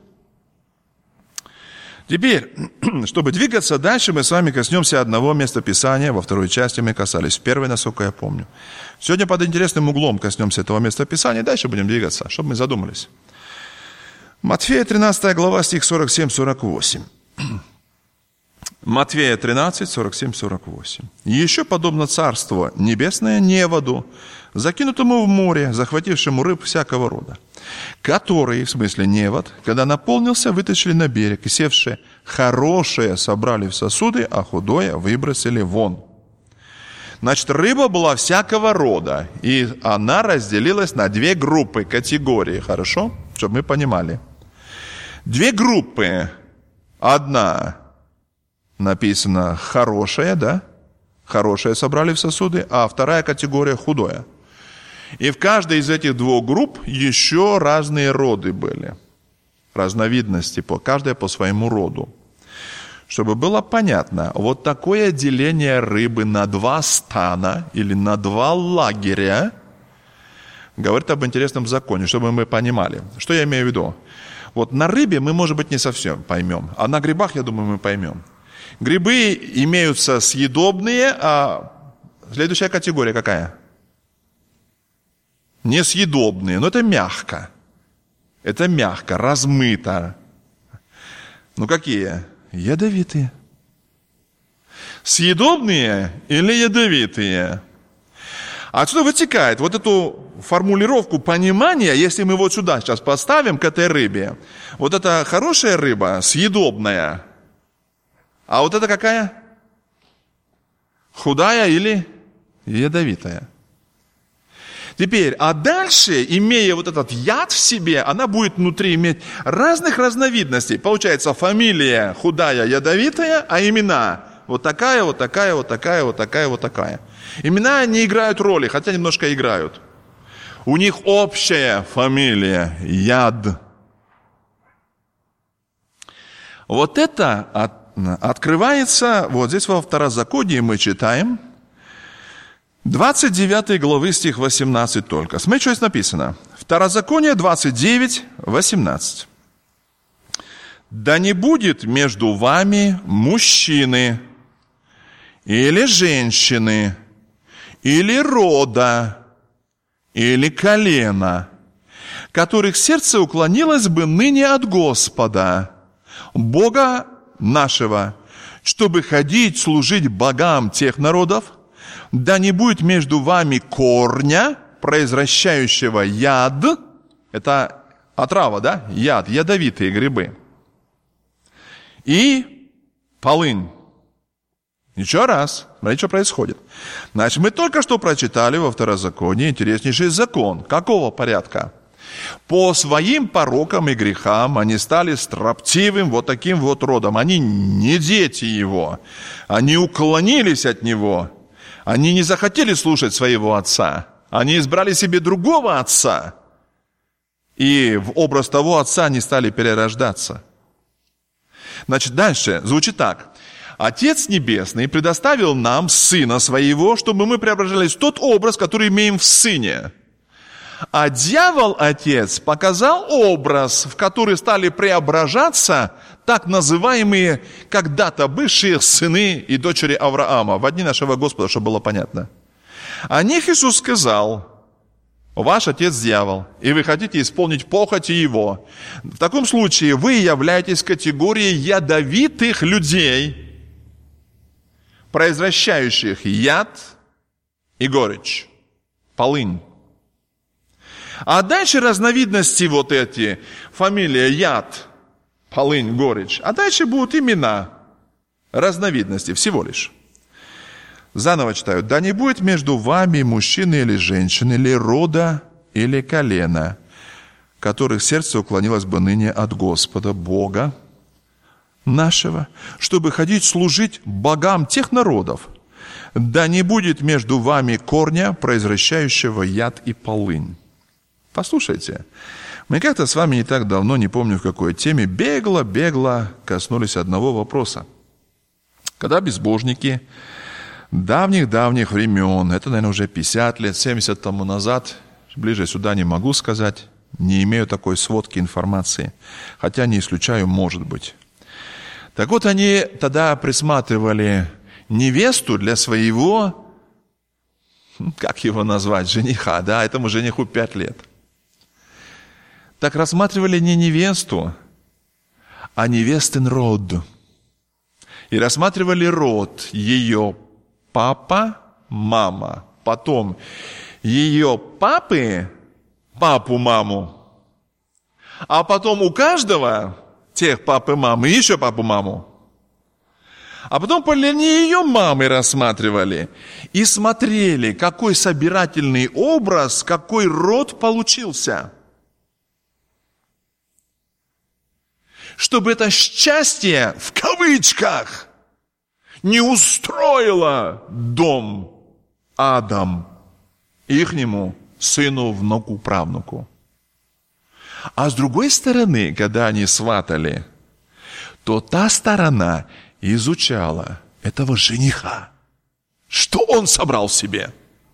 Speaker 1: Теперь, чтобы двигаться дальше, мы с вами коснемся одного места Писания. Во второй части мы касались, в первой, насколько я помню. Сегодня под интересным углом коснемся этого места Писания, дальше будем двигаться, чтобы мы задумались. Матфея тринадцатая глава, стих сорок семь сорок восемь. Матфея тринадцать, сорок семь сорок восемь. «Еще подобно царство небесное неводу, закинутому в море, захватившему рыб всякого рода, которые, в смысле невод, когда наполнился, вытащили на берег, и севшие хорошее собрали в сосуды, а худое выбросили вон». Значит, рыба была всякого рода, и она разделилась на две группы, категории, хорошо? Чтобы мы понимали. Две группы. Одна написано хорошее, да? Хорошее собрали в сосуды, а вторая категория худое. И в каждой из этих двух групп еще разные роды были. Разновидности, каждая по своему роду. Чтобы было понятно, вот такое деление рыбы на два стана или на два лагеря говорит об интересном законе, чтобы мы понимали. Что я имею в виду? Вот на рыбе мы, может быть, не совсем поймем, а на грибах, я думаю, мы поймем. Грибы имеются съедобные, а следующая категория какая? Несъедобные, но это мягко. Это мягко, размыто. Ну какие? Ядовитые. Съедобные или ядовитые? Отсюда вытекает вот эту формулировку понимания, если мы вот сюда сейчас поставим к этой рыбе. Вот это хорошая рыба, съедобная. А вот это какая? Худая или ядовитая? Теперь, а дальше, имея вот этот яд в себе, она будет внутри иметь разных разновидностей. Получается, фамилия худая, ядовитая, а имена вот такая, вот такая, вот такая, вот такая, вот такая. Имена не играют роли, хотя немножко играют. У них общая фамилия – яд. Вот это от, открывается, вот здесь во Второзаконии мы читаем, двадцать девятой главы, стих восемнадцать только. Смотрите, что здесь написано. Второзаконие двадцать девять, восемнадцать. «Да не будет между вами мужчины, или женщины, или рода, или колена, которых сердце уклонилось бы ныне от Господа, Бога нашего, чтобы ходить, служить богам тех народов. Да не будет между вами корня», произвращающего яд, это отрава, да? Яд, ядовитые грибы. И полынь. Еще раз. Смотрите, что происходит. Значит, мы только что прочитали во Второзаконии интереснейший закон. Какого порядка? По своим порокам и грехам они стали строптивым вот таким вот родом. Они не дети его. Они уклонились от него. Они не захотели слушать своего отца. Они избрали себе другого отца. И в образ того отца они стали перерождаться. Значит, дальше звучит так. Отец Небесный предоставил нам Сына Своего, чтобы мы преображались в тот образ, который имеем в Сыне. А дьявол, Отец, показал образ, в который стали преображаться так называемые когда-то бывшие сыны и дочери Авраама, в дни нашего Господа, чтобы было понятно. О них Иисус сказал: ваш отец дьявол, и вы хотите исполнить похоти его. В таком случае вы являетесь категорией ядовитых людей, произвращающих яд и горечь, полынь. А дальше разновидности вот эти, фамилия яд, полынь, горечь. А дальше будут имена, разновидности всего лишь. Заново читаю. Да не будет между вами мужчины или женщины, или рода, или колена, которых сердце уклонилось бы ныне от Господа, Бога нашего, чтобы ходить служить богам тех народов. Да не будет между вами корня, произвращающего яд и полынь. Послушайте, мы как-то с вами не так давно, не помню в какой теме, бегло-бегло коснулись одного вопроса. Когда безбожники давних-давних времен, это, наверное, уже пятьдесят лет, семьдесят тому назад, ближе сюда не могу сказать, не имею такой сводки информации, хотя не исключаю, может быть. Так вот, они тогда присматривали невесту для своего, как его назвать, жениха, да, этому жениху пять лет. Так рассматривали не невесту, а невестин род. И рассматривали род ее папа, мама, потом ее папы, папу, маму, а потом у каждого тех папы, мамы, еще папу, маму. А потом по линии ее мамы рассматривали и смотрели, какой собирательный образ, какой род получился. Чтобы это счастье, в кавычках, не устроило дом Адам ихнему сыну, внуку, правнуку. А с другой стороны, когда они сватали, то та сторона изучала этого жениха. Что он собрал себе?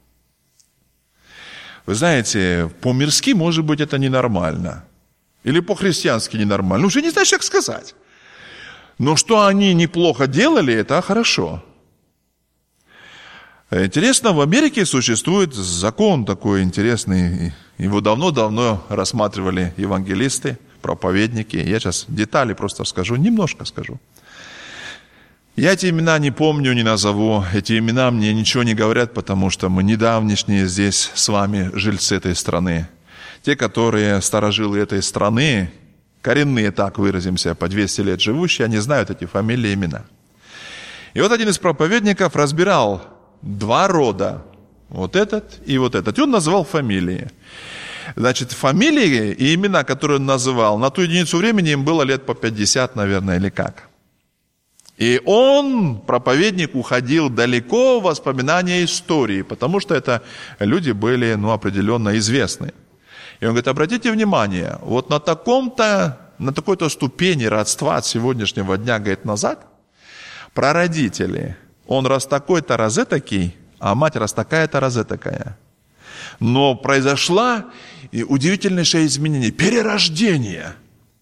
Speaker 1: Вы знаете, по-мирски, может быть, это ненормально. Или по-христиански ненормально. Уже не знаешь, как сказать. Но что они неплохо делали, это хорошо. Интересно, в Америке существует закон такой интересный. Его давно-давно рассматривали евангелисты, проповедники. Я сейчас детали просто скажу, немножко скажу. Я эти имена не помню, не назову. Эти имена мне ничего не говорят, потому что мы недавнешние здесь с вами жильцы этой страны. Те, которые старожилы этой страны, коренные, так выразимся, по двести лет живущие, они знают эти фамилии и имена. И вот один из проповедников разбирал два рода, вот этот и вот этот. И он называл фамилии. Значит, фамилии и имена, которые он называл, на ту единицу времени им было лет по пятьдесят, наверное, или как. И он, проповедник, уходил далеко в воспоминания истории, потому что это люди были, ну, определенно известны. И он говорит: обратите внимание, вот на таком-то, на такой-то ступени родства от сегодняшнего дня, говорит, назад, прародители, он раз такой-то, раз этакий, а мать раз такая-то, раз этакая. Но произошло удивительнейшее изменение, перерождение.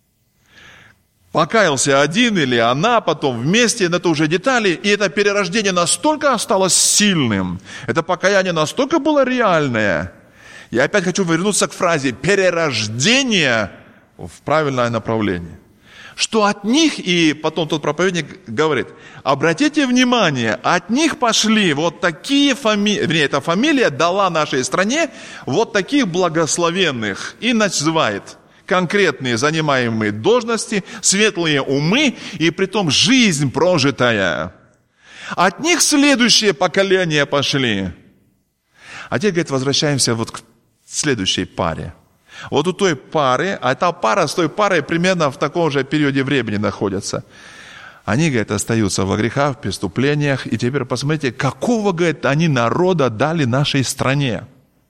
Speaker 1: Покаялся один или она, потом вместе, это уже детали, и это перерождение настолько осталось сильным, это покаяние настолько было реальное. Я опять хочу вернуться к фразе «перерождение» в правильное направление. что от них, и потом тот проповедник говорит, обратите внимание, от них пошли вот такие фамилии, вернее, эта фамилия дала нашей стране вот таких благословенных, и называет конкретные занимаемые должности, светлые умы, и притом жизнь прожитая. От них следующие поколения пошли. А теперь, говорит, возвращаемся вот к следующей паре. Вот у той пары, а та пара с той парой примерно в таком же периоде времени находятся. Они, говорит, остаются во грехах, в преступлениях. И теперь посмотрите, какого, говорит, они народа дали нашей стране.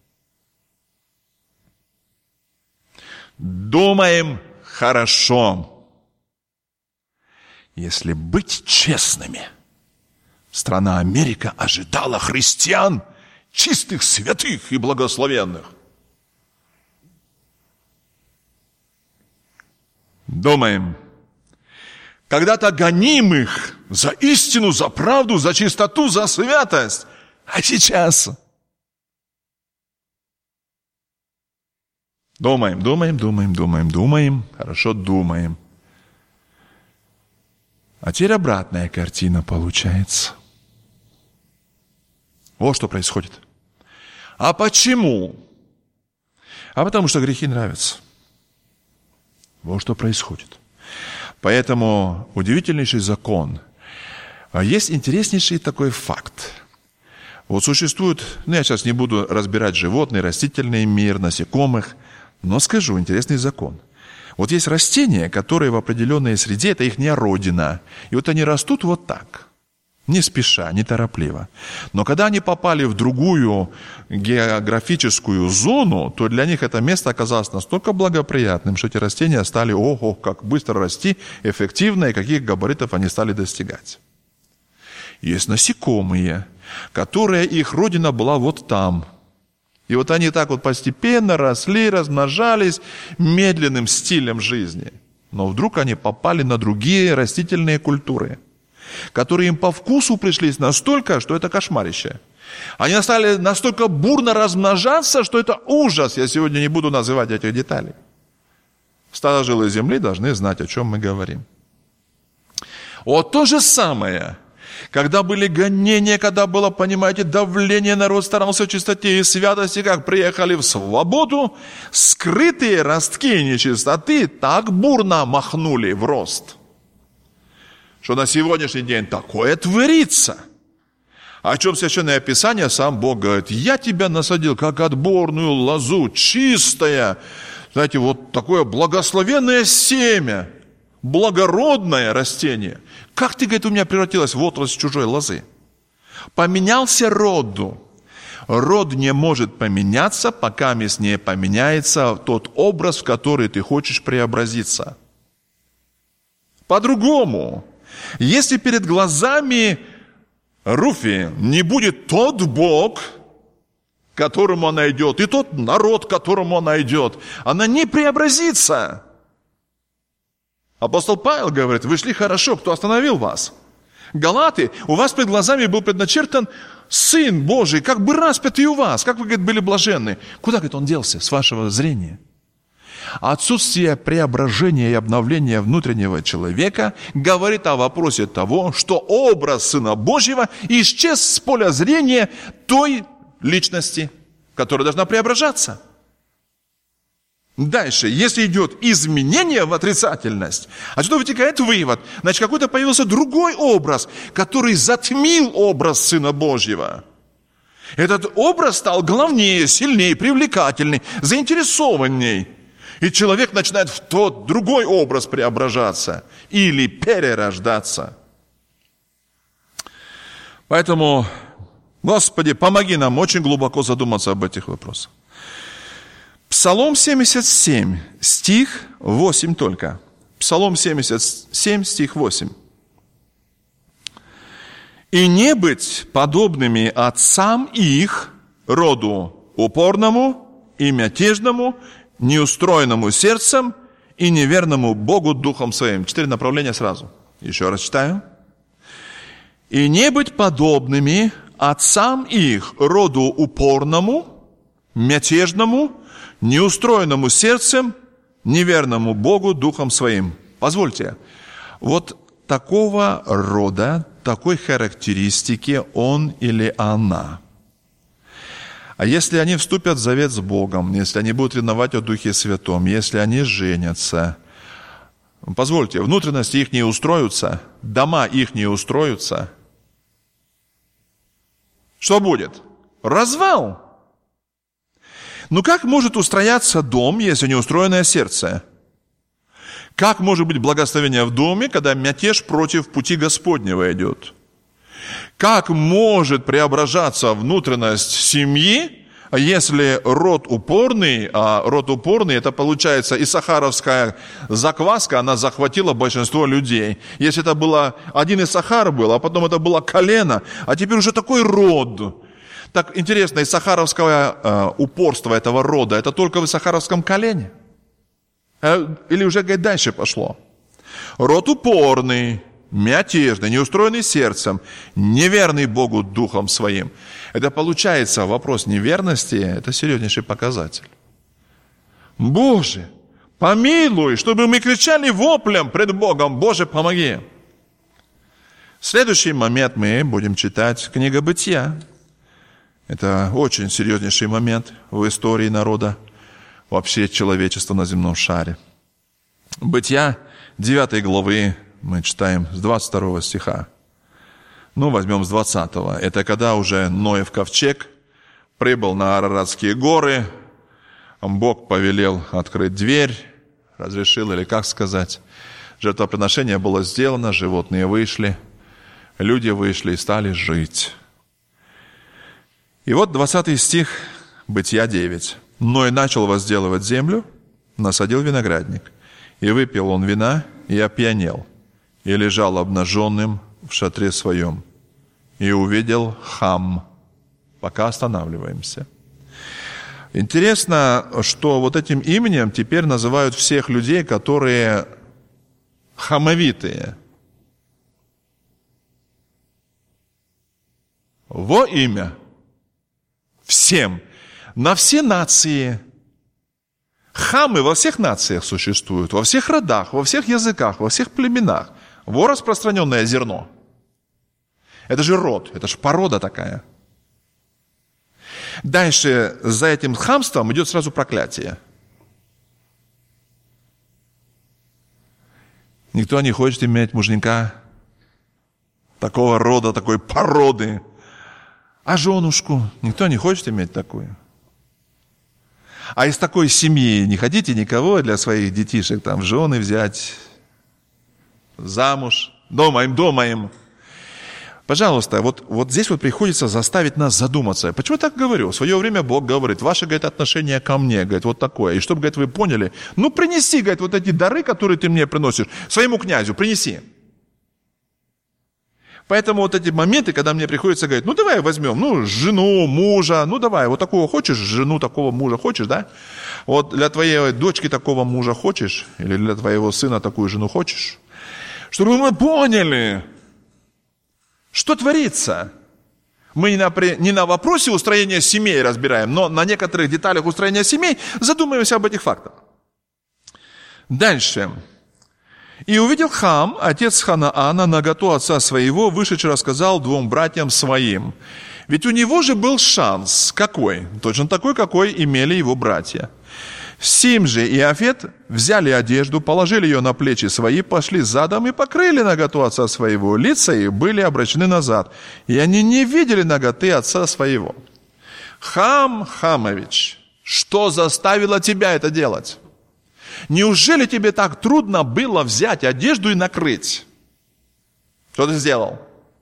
Speaker 1: Думаем хорошо. Если быть честными, страна Америка ожидала христиан, чистых, святых и благословенных. Думаем, когда-то гонимых за истину, за правду, за чистоту, за святость. А сейчас думаем, думаем, думаем, думаем, думаем, хорошо думаем. А теперь обратная картина получается. Вот что происходит. А почему? А потому что грехи нравятся. Вот что происходит. Поэтому удивительнейший закон. Есть интереснейший такой факт. Вот существует, ну я сейчас не буду разбирать животный, растительный мир, насекомых, но скажу интересный закон. Вот есть растения, которые в определенной среде, это их родина. И вот они растут вот так. Не спеша, неторопливо. Но когда они попали в другую географическую зону, то для них это место оказалось настолько благоприятным, что эти растения стали, ого, как быстро расти, эффективно, и каких габаритов они стали достигать. Есть насекомые, которые их родина была вот там. И вот они так вот постепенно росли, размножались медленным стилем жизни. Но вдруг они попали на другие растительные культуры, которые им по вкусу пришлись настолько, что это кошмарище. Они стали настолько бурно размножаться, что это ужас. Я сегодня не буду называть этих деталей. Старожилы земли должны знать, о чем мы говорим. Вот то же самое, когда были гонения, когда было, понимаете, давление, народ старался в чистоте и святости, как приехали в свободу, скрытые ростки нечистоты так бурно махнули в рост, что на сегодняшний день такое творится. О чем Священное Писание, сам Бог говорит, я тебя насадил, как отборную лозу, чистое, знаете, вот такое благословенное семя, благородное растение. Как ты, говорит, у меня превратилась в отрасль чужой лозы? Поменялся роду. Род не может поменяться, пока не поменяется тот образ, в который ты хочешь преобразиться. По-другому. Если перед глазами Руфи не будет тот Бог, к которому она идет, и тот народ, к которому она идет, она не преобразится. Апостол Павел говорит, вы шли хорошо, кто остановил вас? Галаты, у вас перед глазами был предначертан Сын Божий, как бы распятый у вас, как вы, говорит, были блаженны. Куда, говорит, он делся с вашего зрения? Отсутствие преображения и обновления внутреннего человека говорит о вопросе того, что образ Сына Божьего исчез с поля зрения той личности, которая должна преображаться. Дальше, если идет изменение в отрицательность, отсюда вытекает вывод, значит, какой-то появился другой образ, который затмил образ Сына Божьего. Этот образ стал главнее, сильнее, привлекательней, заинтересованней. И человек начинает в тот другой образ преображаться или перерождаться. Поэтому, Господи, помоги нам очень глубоко задуматься об этих вопросах. Псалом семьдесят семь, стих восемь только. Псалом семьдесят семь, стих восемь. «И не быть подобными отцам их, роду упорному и мятежному, неустроенному сердцем и неверному Богу духом своим». Четыре направления сразу. Еще раз читаю. «И не быть подобными отцам их, роду упорному, мятежному, неустроенному сердцем, неверному Богу духом своим». Позвольте, вот такого рода, такой характеристики он или она. А если они вступят в завет с Богом, если они будут ревновать о Духе Святом, если они женятся, позвольте, внутренности их не устроятся, дома их не устроятся, что будет? Развал. Ну как может устрояться дом, если не устроенное сердце? Как может быть благословение в доме, когда мятеж против пути Господнего идет? Как может преображаться внутренность семьи, если род упорный, а род упорный, это получается исахаровская закваска, она захватила большинство людей. Если это было один исахар был, а потом это было колено, а теперь уже такой род. Так интересно, исахаровское э, упорство этого рода, это только в исахаровском колене? Или уже, говорит, дальше пошло? Род упорный, мятежный, неустроенный сердцем, неверный Богу духом своим. Это получается вопрос неверности, это серьезнейший показатель. Боже, помилуй, чтобы мы кричали воплем пред Богом, Боже, помоги. В следующий момент мы будем читать книгу Бытия. Это очень серьезнейший момент в истории народа, вообще человечества на земном шаре. Бытия девятой главы мы читаем с двадцать второго стиха. Ну, возьмем с двадцатого. Это когда уже Ноев ковчег прибыл на Араратские горы, Бог повелел открыть дверь, разрешил, или как сказать, жертвоприношение было сделано, животные вышли, люди вышли и стали жить. И вот двадцатый стих, Бытия девять. Ной начал возделывать землю, насадил виноградник, и выпил он вина, и опьянел, и лежал обнаженным в шатре своем, и увидел Хам. Пока останавливаемся. Интересно, что вот этим именем теперь называют всех людей, которые хамовитые. Во имя всем. На все нации. Хамы во всех нациях существуют, во всех родах, во всех языках, во всех племенах. Во распространенное зерно. Это же род, это же порода такая. Дальше за этим хамством идет сразу проклятие. Никто не хочет иметь муженька такого рода, такой породы. А женушку никто не хочет иметь такую. А из такой семьи не хотите никого для своих детишек там в жены взять, замуж, думаем, думаем. Пожалуйста, вот, вот здесь вот приходится заставить нас задуматься. Почему я так говорю? В свое время Бог говорит, ваше, говорит, отношение ко мне, говорит, вот такое. И чтобы, говорит, вы поняли, ну принеси, говорит, вот эти дары, которые ты мне приносишь, своему князю, принеси. Поэтому вот эти моменты, когда мне приходится говорить, ну давай возьмем, ну жену, мужа, ну давай, вот такого хочешь, жену такого мужа хочешь, да? Вот для твоей дочки такого мужа хочешь, или для твоего сына такую жену хочешь? Чтобы мы поняли, что творится. Мы не на, не на вопросе устроения семей разбираем, но на некоторых деталях устроения семей задумываемся об этих фактах. Дальше. «И увидел Хам, отец Ханаана, наготу отца своего, вышедший рассказал двум братьям своим». Ведь у него же был шанс. Какой? Точно такой, какой имели его братья. Сим же и Иафет взяли одежду, положили ее на плечи свои, пошли задом и покрыли наготу отца своего. Лица их были обращены назад, и они не видели наготы отца своего. Хам Хамович, что заставило тебя это делать? Неужели тебе так трудно было взять одежду и накрыть? Что ты сделал?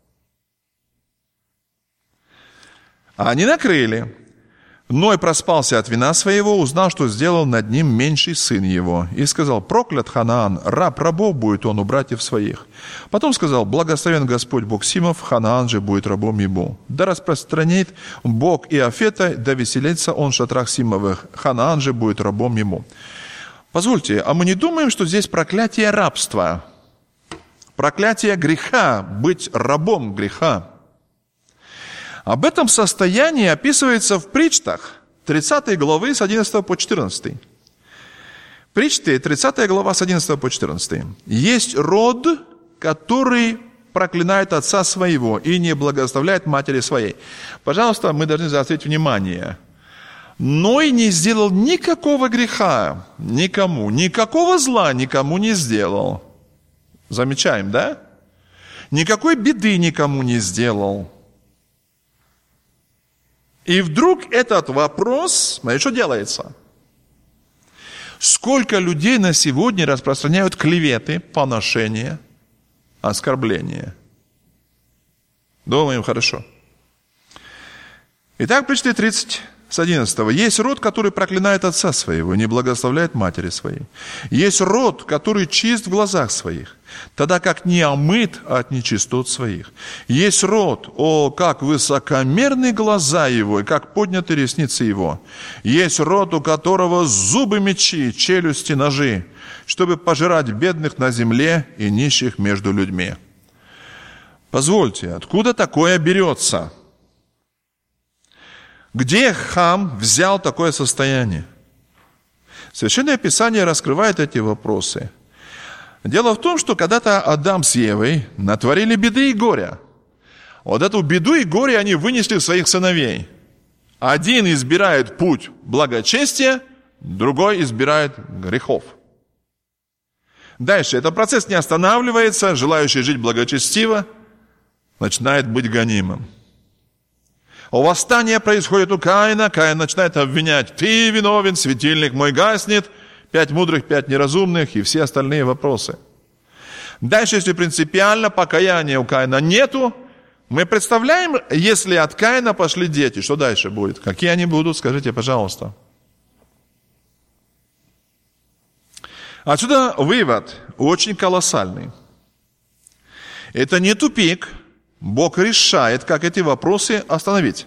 Speaker 1: А они накрыли. Ной проспался от вина своего, узнал, что сделал над ним меньший сын его. И сказал, проклят Ханаан, раб рабов будет он у братьев своих. Потом сказал, благословен Господь Бог Симов, Ханаан же будет рабом ему. Да распространит Бог Иафета, да веселится он в шатрах Симовых, Ханаан же будет рабом ему. Позвольте, а мы не думаем, что здесь проклятие рабства? Проклятие греха, быть рабом греха. Об этом состоянии описывается в притчах тридцатой главы с одиннадцатого по четырнадцатый. Притчи, тридцатая глава, с одиннадцатого по четырнадцатый. «Есть род, который проклинает отца своего и не благословляет матери своей». Пожалуйста, мы должны заострить внимание. «Ной не сделал никакого греха никому, никакого зла никому не сделал». Замечаем, да? Никакой беды никому не сделал. И вдруг этот вопрос, смотри, что делается? Сколько людей на сегодня распространяют клеветы, поношения, оскорбления? Думаем, хорошо. Итак, прочти тридцать с одиннадцатого. «Есть род, который проклинает отца своего, не благословляет матери своей. Есть род, который чист в глазах своих, тогда как не омыт от нечистот своих. Есть род, о, как высокомерны глаза его, и как подняты ресницы его. Есть род, у которого зубы мечи, челюсти ножи, чтобы пожирать бедных на земле и нищих между людьми». Позвольте, откуда такое берется? Где Хам взял такое состояние? Священное Писание раскрывает эти вопросы. Дело в том, что когда-то Адам с Евой натворили беды и горя. Вот эту беду и горе они вынесли в своих сыновей. Один избирает путь благочестия, другой избирает грехов. Дальше этот процесс не останавливается, желающий жить благочестиво начинает быть гонимым. Восстание происходит у Каина, Каин начинает обвинять: «Ты виновен, светильник мой гаснет», пять мудрых, пять неразумных и все остальные вопросы. Дальше, если принципиально покаяния у Каина нету, мы представляем, если от Каина пошли дети, что дальше будет? Какие они будут, скажите, пожалуйста. Отсюда вывод очень колоссальный. Это не тупик. Бог решает, как эти вопросы остановить.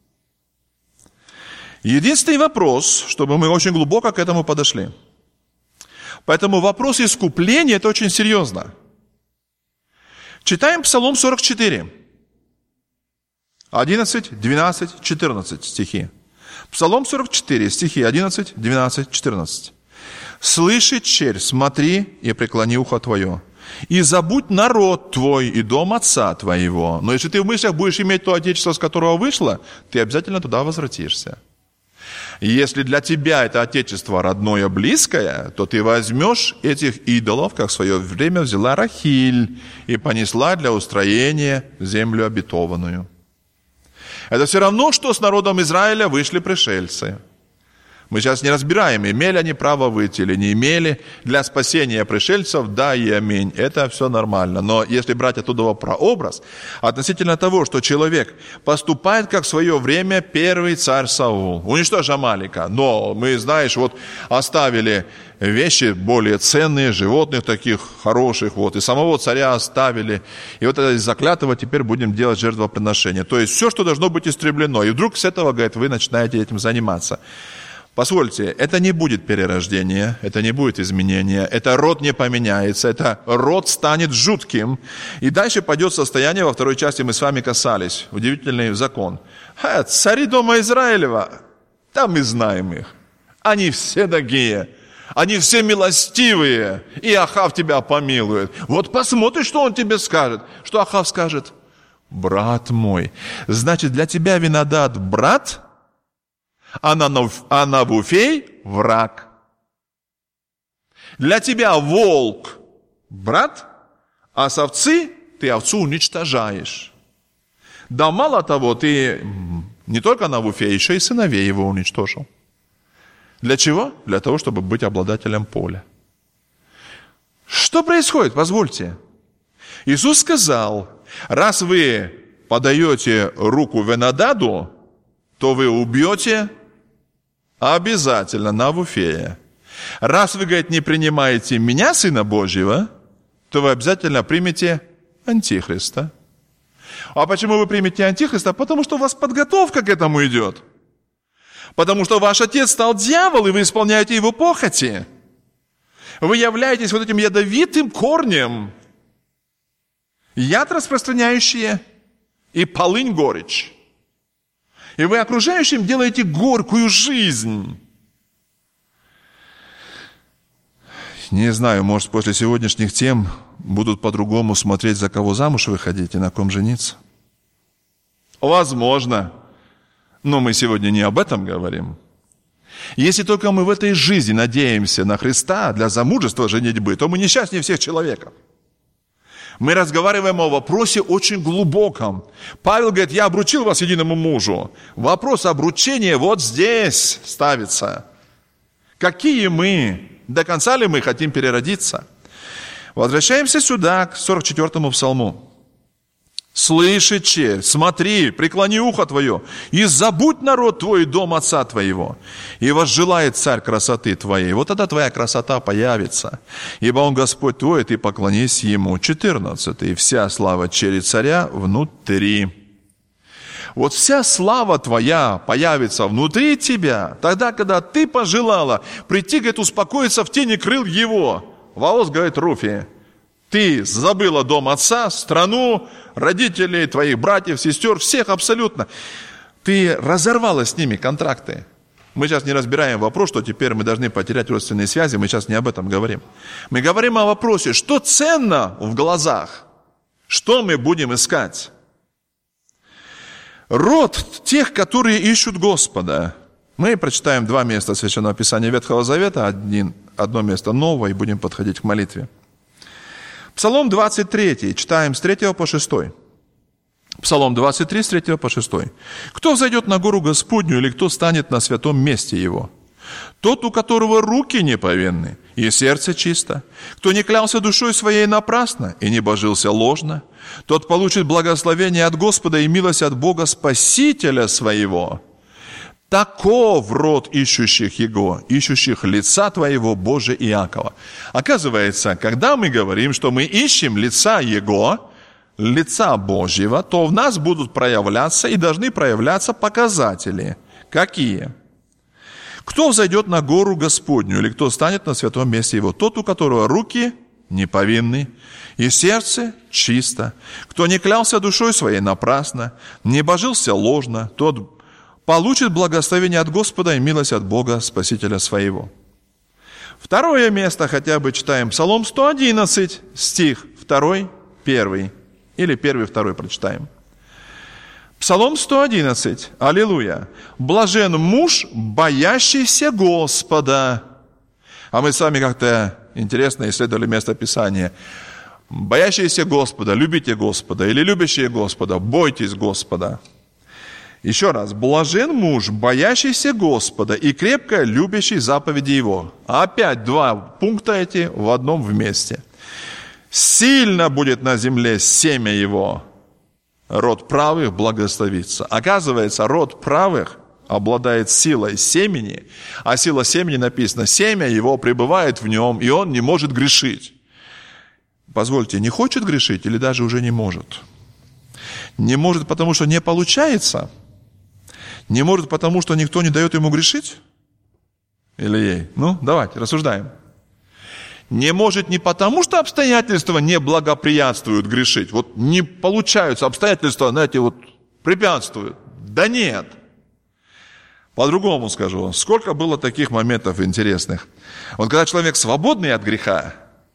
Speaker 1: Единственный вопрос, чтобы мы очень глубоко к этому подошли. Поэтому вопрос искупления – это очень серьезно. Читаем Псалом сорок четыре. одиннадцать, двенадцать, четырнадцать стихи. Псалом сорок четыре, стихи одиннадцать, двенадцать, четырнадцать. «Слышит черь, смотри и преклони ухо твое. И забудь народ твой и дом отца твоего». Но если ты в мыслях будешь иметь то отечество, с которого вышло, ты обязательно туда возвратишься. И если для тебя это отечество родное, близкое, то ты возьмешь этих идолов, как в свое время взяла Рахиль, и понесла для устроения землю обетованную. Это все равно, что с народом Израиля вышли пришельцы. Мы сейчас не разбираем, имели они право выйти или не имели. Для спасения пришельцев, да и аминь, это все нормально. Но если брать оттуда прообраз, относительно того, что человек поступает, как в свое время первый царь Саул, уничтожил Амалика, но мы, знаешь, вот оставили вещи более ценные, животных таких хороших, вот, и самого царя оставили. И вот из заклятого теперь будем делать жертвоприношение. То есть все, что должно быть истреблено. И вдруг с этого, говорит, вы начинаете этим заниматься. Позвольте, это не будет перерождение, это не будет изменение, это род не поменяется, это род станет жутким. И дальше пойдет состояние, во второй части мы с вами касались, удивительный закон. Ха, цари дома Израилева, да мы знаем их, они все такие, они все милостивые, и Ахав тебя помилует. Вот посмотри, что он тебе скажет. Что Ахав скажет? Брат мой. Значит, для тебя Винодад брат, а Навуфей враг. Для тебя волк брат, а с овцы ты овцу уничтожаешь. Да мало того, ты не только Навуфея, еще и сыновей его уничтожил. Для чего? Для того, чтобы быть обладателем поля. Что происходит? Позвольте. Иисус сказал: раз вы подаете руку Венодаду, то вы убьете обязательно Навуфея. Раз вы, говорит, не принимаете меня, Сына Божьего, то вы обязательно примете Антихриста. А почему вы примете Антихриста? Потому что у вас подготовка к этому идет. Потому что ваш отец стал дьявол, и вы исполняете его похоти. Вы являетесь вот этим ядовитым корнем, яд распространяющий и полынь горечь. И вы окружающим делаете горькую жизнь. Не знаю, может, после сегодняшних тем будут по-другому смотреть, за кого замуж выходить и на ком жениться. Возможно. Но мы сегодня не об этом говорим. Если только мы в этой жизни надеемся на Христа для замужества, женитьбы, то мы несчастнее всех человеков. Мы разговариваем о вопросе очень глубоком. Павел говорит, я обручил вас единому мужу. Вопрос обручения вот здесь ставится. Какие мы? До конца ли мы хотим переродиться? Возвращаемся сюда, к сорок четвёртому псалму. «Слыши, черь, смотри, преклони ухо твое, и забудь народ твой и дом отца твоего, и возжелает царь красоты твоей». Вот тогда твоя красота появится, ибо он Господь твой, и ты поклонись ему. четырнадцатый. «Вся слава чери царя внутри». Вот вся слава твоя появится внутри тебя, тогда, когда ты пожелала прийти, говорит, успокоиться в тени крыл его. Воос говорит Руфи, ты забыла дом отца, страну, родителей, твоих братьев, сестер, всех абсолютно. Ты разорвала с ними контракты. Мы сейчас не разбираем вопрос, что теперь мы должны потерять родственные связи, мы сейчас не об этом говорим. Мы говорим о вопросе, что ценно в глазах, что мы будем искать. Род тех, которые ищут Господа. Мы прочитаем два места Священного Писания Ветхого Завета, один, одно место Нового, и будем подходить к молитве. Псалом двадцать три, читаем с третьего по шестой. Псалом двадцать три, с третьего по шестой. «Кто взойдет на гору Господню, или кто станет на святом месте его? Тот, у которого руки неповинны, и сердце чисто. Кто не клялся душой своей напрасно, и не божился ложно, тот получит благословение от Господа и милость от Бога Спасителя своего. Таков род ищущих Его, ищущих лица Твоего, Боже Иакова». Оказывается, когда мы говорим, что мы ищем лица Его, лица Божьего, то в нас будут проявляться и должны проявляться показатели. Какие? «Кто взойдет на гору Господню, или кто станет на святом месте Его? Тот, у которого руки неповинны, и сердце чисто. Кто не клялся душой своей напрасно, не божился ложно, тот получит благословение от Господа и милость от Бога Спасителя своего». Второе место хотя бы читаем. Псалом сто одиннадцать, стих второй, первый. Или первый, второй прочитаем. Псалом сто одиннадцать. Аллилуйя. «Блажен муж, боящийся Господа». А мы с вами как-то интересно исследовали место Писания. Боящиеся Господа, любите Господа, или любящие Господа, бойтесь Господа. Еще раз. «Блажен муж, боящийся Господа и крепко любящий заповеди Его». Опять два пункта эти в одном вместе. «Сильно будет на земле семя Его, род правых благословится». Оказывается, род правых обладает силой семени, а сила семени написано, семя его пребывает в нем, и он не может грешить. Позвольте, не хочет грешить или даже уже не может? Не может, потому что не получается? Не может, потому что никто не дает ему грешить? Или ей? Ну, давайте, рассуждаем. Не может не потому, что обстоятельства не благоприятствуют грешить. Вот не получаются обстоятельства, знаете, вот препятствуют. Да нет. По-другому скажу. Сколько было таких моментов интересных. Вот когда человек свободный от греха,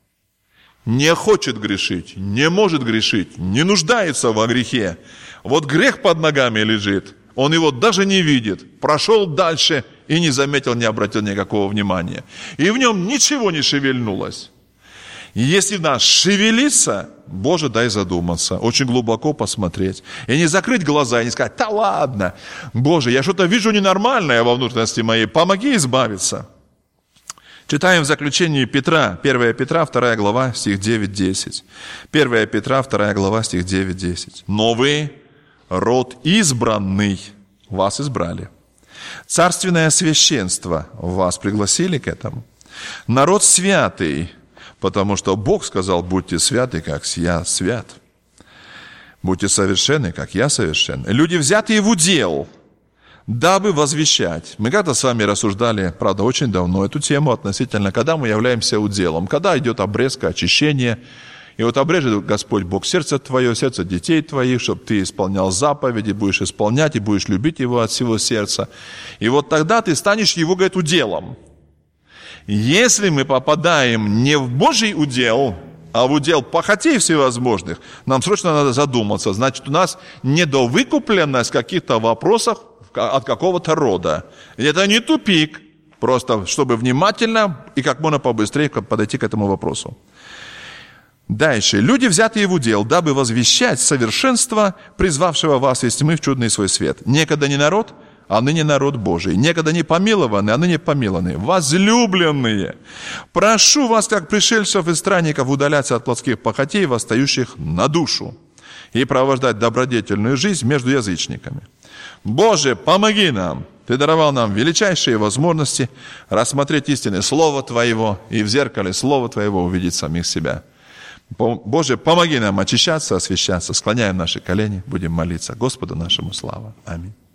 Speaker 1: не хочет грешить, не может грешить, не нуждается во грехе. Вот грех под ногами лежит, он его даже не видит, прошел дальше и не заметил, не обратил никакого внимания. И в нем ничего не шевельнулось. И если в нас шевелится, Боже, дай задуматься, очень глубоко посмотреть. И не закрыть глаза, и не сказать, да ладно, Боже, я что-то вижу ненормальное во внутренности моей, помоги избавиться. Читаем в заключении Петра, первое Петра, вторая глава, стих девять-десять. первое Петра, вторая глава, стих девять-десять. «Но вы, род избранный, вас избрали. Царственное священство вас пригласили к этому. Народ святый, потому что Бог сказал, будьте святы, как я свят. Будьте совершенны, как я совершен. Люди, взятые в удел, дабы возвещать». Мы когда с вами рассуждали, правда, очень давно эту тему относительно, когда мы являемся уделом, когда идет обрезка, очищение. И вот обрежет Господь Бог сердце твое, сердце детей твоих, чтобы ты исполнял заповеди, будешь исполнять и будешь любить Его от всего сердца. И вот тогда ты станешь Его, говорит, уделом. Если мы попадаем не в Божий удел, а в удел похотей всевозможных, нам срочно надо задуматься. Значит, у нас недовыкупленность в каких-то вопросах от какого-то рода. И это не тупик, просто чтобы внимательно и как можно побыстрее подойти к этому вопросу. Дальше. Люди, взятые в удел, дабы возвещать совершенство, призвавшего вас из тьмы в чудный свой свет. Некогда не народ, а ныне народ Божий. Некогда не помилованы, а ныне помилованы. Возлюбленные, прошу вас, как пришельцев и странников, удаляться от плотских похотей, восстающих на душу, и провождать добродетельную жизнь между язычниками. Боже, помоги нам! Ты даровал нам величайшие возможности рассмотреть истины Слова Твоего и в зеркале Слова Твоего увидеть самих себя. Боже, помоги нам очищаться, освящаться. Склоняем наши колени, будем молиться. Господу нашему слава. Аминь.